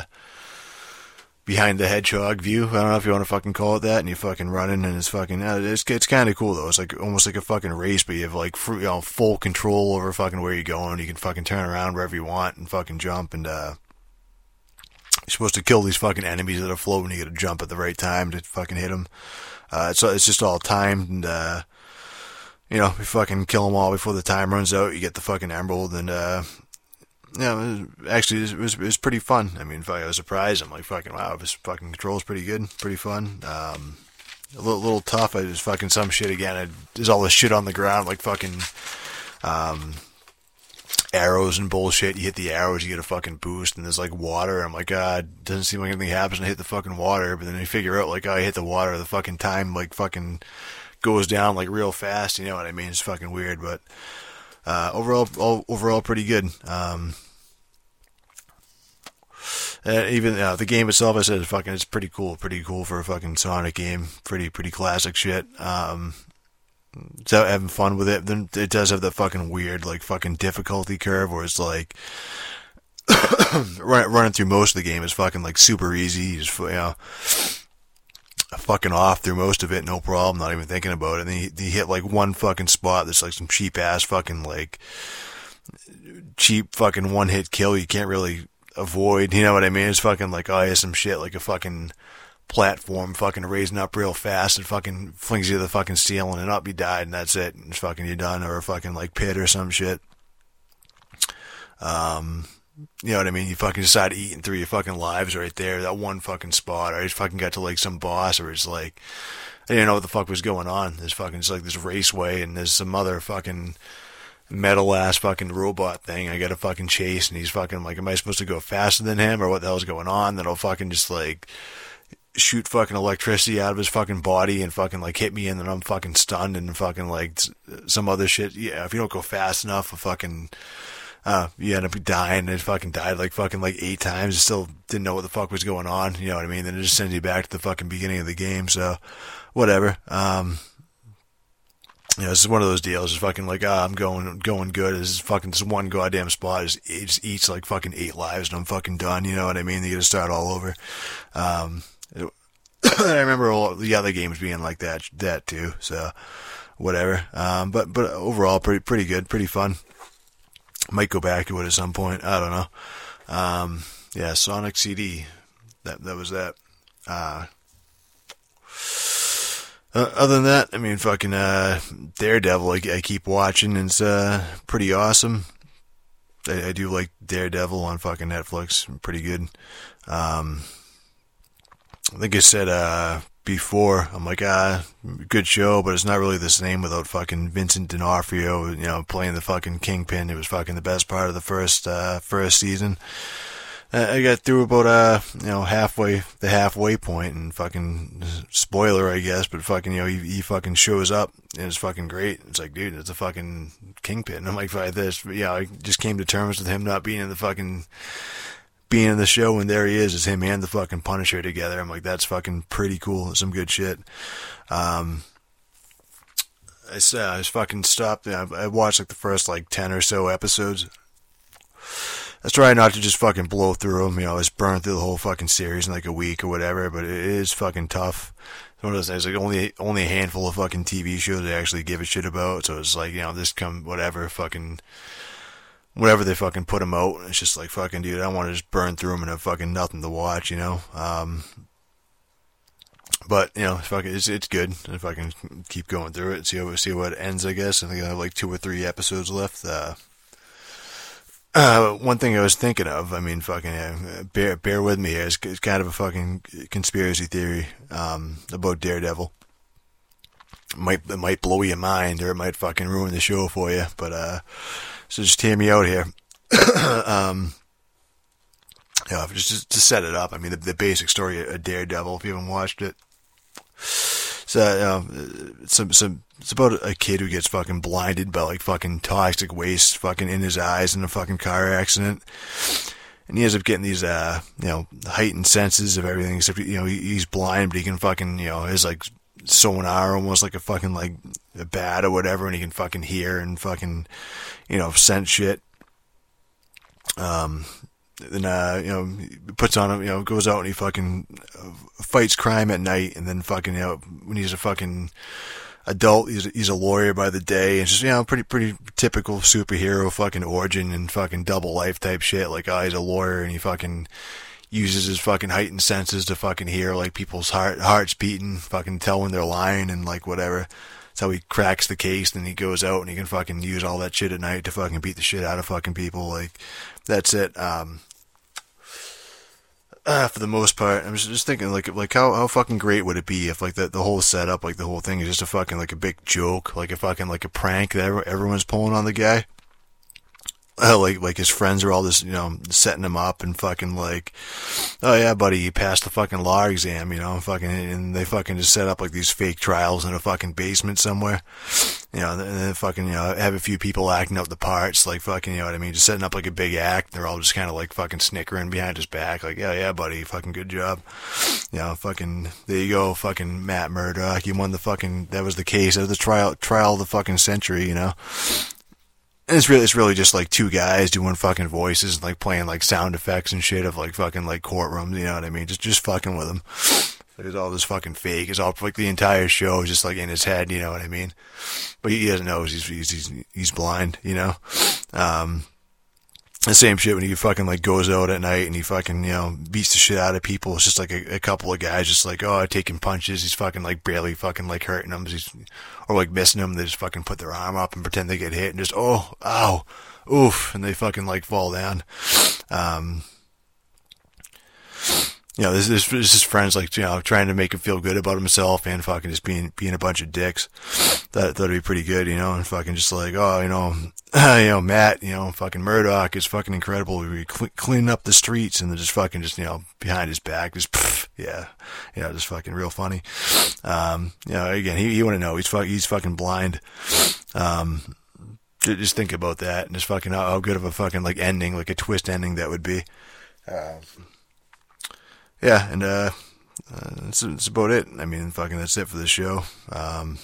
behind the hedgehog view. I don't know if you want to fucking call it that, and you're fucking running, and it's fucking, uh, it's, it's kind of cool though. It's like, almost like a fucking race, but you have like, you know, full control over fucking where you're going. You can fucking turn around wherever you want and fucking jump, and, uh, you're supposed to kill these fucking enemies that are floating. You gotta jump at the right time to fucking hit them. Uh, it's, it's just all timed, and, uh, you know, you fucking kill them all before the time runs out. You get the fucking emerald, and, uh, you know, it was, actually, it was, it was pretty fun. I mean, I was surprised. I'm like, fucking, wow, this fucking control's pretty good, pretty fun. Um, a little, little tough. I just fucking some shit again. I, there's all this shit on the ground, like fucking, um, arrows and bullshit. You hit the arrows, you get a fucking boost, and there's like water. I'm like, God, doesn't seem like anything happens when I hit the fucking water. But then you figure out, like, oh, I hit the water, the fucking time, like, fucking goes down, like, real fast. You know what I mean? It's fucking weird, but, uh, overall, all, overall pretty good. Um, and even, uh, the game itself, I said, fucking, it's pretty cool, pretty cool for a fucking Sonic game. Pretty, pretty classic shit. Um, so having fun with it. Then it does have that fucking weird, like, fucking difficulty curve where it's like, run, running through most of the game is fucking, like, super easy. You just, you know, fucking off through most of it, no problem, not even thinking about it. And then you, you hit, like, one fucking spot that's, like, some cheap-ass fucking, like, cheap fucking one-hit kill you can't really avoid, you know what I mean? It's fucking like, oh, yeah, some shit, like a fucking platform fucking raising up real fast and fucking flings you to the fucking ceiling and up you died and that's it. And it's fucking you're done. Or a fucking like pit or some shit. Um, you know what I mean? You fucking decide to eat through your fucking lives right there. That one fucking spot. I just fucking got to like some boss or it's like, I didn't know what the fuck was going on. There's fucking just like this raceway and there's some other fucking metal ass fucking robot thing I gotta fucking chase and he's fucking like, am I supposed to go faster than him or what the hell's going on? Then I'll fucking just like shoot fucking electricity out of his fucking body and fucking like hit me and then I'm fucking stunned and fucking like some other shit. Yeah, if you don't go fast enough, a fucking uh you end up dying and it fucking died like fucking like eight times. Still didn't know what the fuck was going on, you know what I mean? Then it just sends you back to the fucking beginning of the game, so whatever. Um You know, this is one of those deals. It's fucking like, ah, I'm going, going good. This is fucking this one goddamn spot. It just, it just eats like fucking eight lives, and I'm fucking done. You know what I mean? You got to start all over. Um, it, I remember all the other games being like that, that too. So, whatever. Um, but but overall, pretty pretty good, pretty fun. Might go back to it at some point. I don't know. Um, yeah, Sonic C D. That that was that. Uh, Uh, other than that, I mean, fucking, uh, Daredevil, I, I keep watching, and it's, uh, pretty awesome. I, I do like Daredevil on fucking Netflix, pretty good. Um, I think I said, uh, before, I'm like, ah, good show, but it's not really the same without fucking Vincent D'Onofrio, you know, playing the fucking Kingpin. It was fucking the best part of the first, uh, first season. I got through about, uh, you know, halfway, the halfway point, and fucking, spoiler, I guess, but fucking, you know, he, he fucking shows up, and it's fucking great. It's like, dude, it's a fucking Kingpin. I'm like, fuck this. But yeah, I just came to terms with him not being in the fucking, being in the show, and there he is, is him and the fucking Punisher together. I'm like, that's fucking pretty cool. Some good shit. Um, I, uh, I just fucking stopped, I, I watched like the first like ten or so episodes. I try not to just fucking blow through them, you know, just burn through the whole fucking series in like a week or whatever, but it is fucking tough. It's one of those things, like only, only a handful of fucking T V shows I actually give a shit about, so it's like, you know, this come, whatever, fucking, whatever they fucking put them out, it's just like, fucking, dude, I don't want to just burn through them and have fucking nothing to watch, you know, um, but, you know, fucking, it's, it's good, if I can keep going through it, see how, see what ends, I guess. I think I have like two or three episodes left. uh, Uh, one thing I was thinking of, I mean, fucking, uh, bear, bear with me here, it's, it's kind of a fucking conspiracy theory, um, about Daredevil. It might, it might blow your mind, or it might fucking ruin the show for you, but, uh, so just hear me out here. um, you know, just to set it up, I mean, the, the basic story of Daredevil, if you haven't watched it. So, uh, some, some, it's about a kid who gets fucking blinded by like fucking toxic waste fucking in his eyes in a fucking car accident. And he ends up getting these, uh, you know, heightened senses of everything, except, you know, he, he's blind, but he can fucking, you know, his like sonar almost like a fucking like a bat or whatever, and he can fucking hear and fucking, you know, sense shit. Um, then, uh, you know, he puts on, you know, goes out and he fucking fights crime at night, and then fucking, you know, when he's a fucking adult, he's a, he's a lawyer by the day, and just, you know, pretty, pretty typical superhero fucking origin and fucking double life type shit, like, oh, he's a lawyer, and he fucking uses his fucking heightened senses to fucking hear, like, people's heart, hearts beating, fucking tell when they're lying, and, like, whatever. That's how he cracks the case, and he goes out and he can fucking use all that shit at night to fucking beat the shit out of fucking people, like, that's it. Um, uh, for the most part, I'm just, just thinking, like, like how, how fucking great would it be if, like, the, the whole setup, like, the whole thing is just a fucking, like, a big joke, like a fucking, like, a prank that everyone's pulling on the guy? Uh, like, like his friends are all just, you know, setting him up and fucking like, oh yeah, buddy, you passed the fucking law exam, you know, fucking, and they fucking just set up like these fake trials in a fucking basement somewhere. You know, and then fucking, you know, have a few people acting out the parts, like fucking, you know what I mean, just setting up like a big act. They're all just kind of like fucking snickering behind his back, like, yeah, yeah, buddy, fucking good job. You know, fucking, there you go, fucking Matt Murdock, you won the fucking, that was the case, that was the trial, trial of the fucking century, you know. And it's really, it's really just like two guys doing fucking voices and like playing like sound effects and shit of like fucking like courtrooms, you know what I mean, just, just fucking with them. It's all this fucking fake. It's all like the entire show is just like in his head, you know what I mean? But he doesn't know he's he's he's, he's blind, you know. Um, the same shit when he fucking like goes out at night and he fucking, you know, beats the shit out of people. It's just like a, a couple of guys just like, oh, taking punches. He's fucking like barely fucking like hurting them. He's, or like missing them. They just fucking put their arm up and pretend they get hit and just, oh, ow, oof, and they fucking like fall down. Um, You know, this, this, this is friends like, you know, trying to make him feel good about himself and fucking just being, being a bunch of dicks. That, that'd be pretty good, you know, and fucking just like, oh, you know, you know, Matt, you know, fucking Murdoch is fucking incredible. We cl- cleaning up the streets and then just fucking just, you know, behind his back, just, pff, yeah, you know, just fucking real funny. Um, you know, again, he, you want to know, he's fucking, he's fucking blind. Um, just think about that and just fucking how, how good of a fucking like ending, like a twist ending that would be. Um, Yeah, and uh, uh that's, that's about it. I mean, fucking that's it for the show. Um,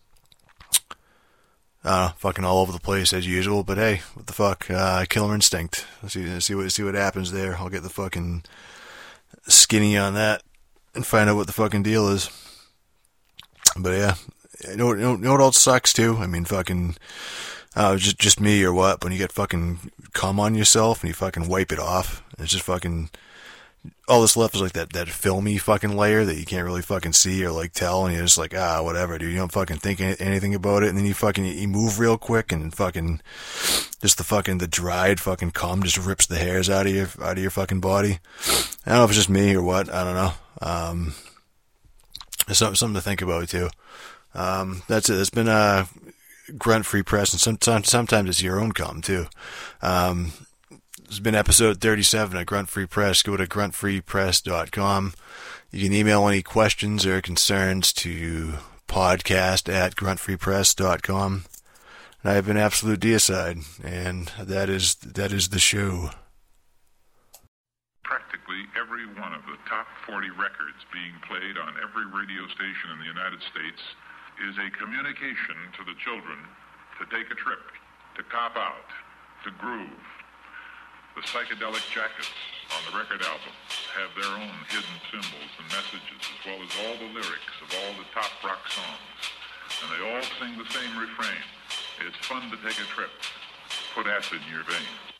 uh, fucking all over the place as usual, but hey, what the fuck? Uh, Killer Instinct. Let's see, let's see what see what happens there. I'll get the fucking skinny on that and find out what the fucking deal is. But yeah, you know, you know, you know what else sucks too? I mean, fucking. Uh, just just me or what? When you get fucking cum on yourself and you fucking wipe it off, it's just fucking. All that's left is like that, that filmy fucking layer that you can't really fucking see or like tell, and you're just like, ah, whatever, dude. You don't fucking think anything about it, and then you fucking you move real quick, and fucking just the fucking the dried fucking cum just rips the hairs out of your out of your fucking body. I don't know if it's just me or what. I don't know. Um, it's something something to think about too. Um, that's it. It's been a Grunt Free Press, and sometimes sometimes it's your own cum too. Um. This has been episode thirty-seven of Grunt Free Press. Go to grunt free press dot com. You can email any questions or concerns to podcast at grunt free press dot com. And I have been Absolute Deicide, and that is that is the show. Practically every one of the top forty records being played on every radio station in the United States is a communication to the children to take a trip, to cop out, to groove. The psychedelic jackets on the record albums have their own hidden symbols and messages, as well as all the lyrics of all the top rock songs. And they all sing the same refrain. It's fun to take a trip. Put acid in your veins.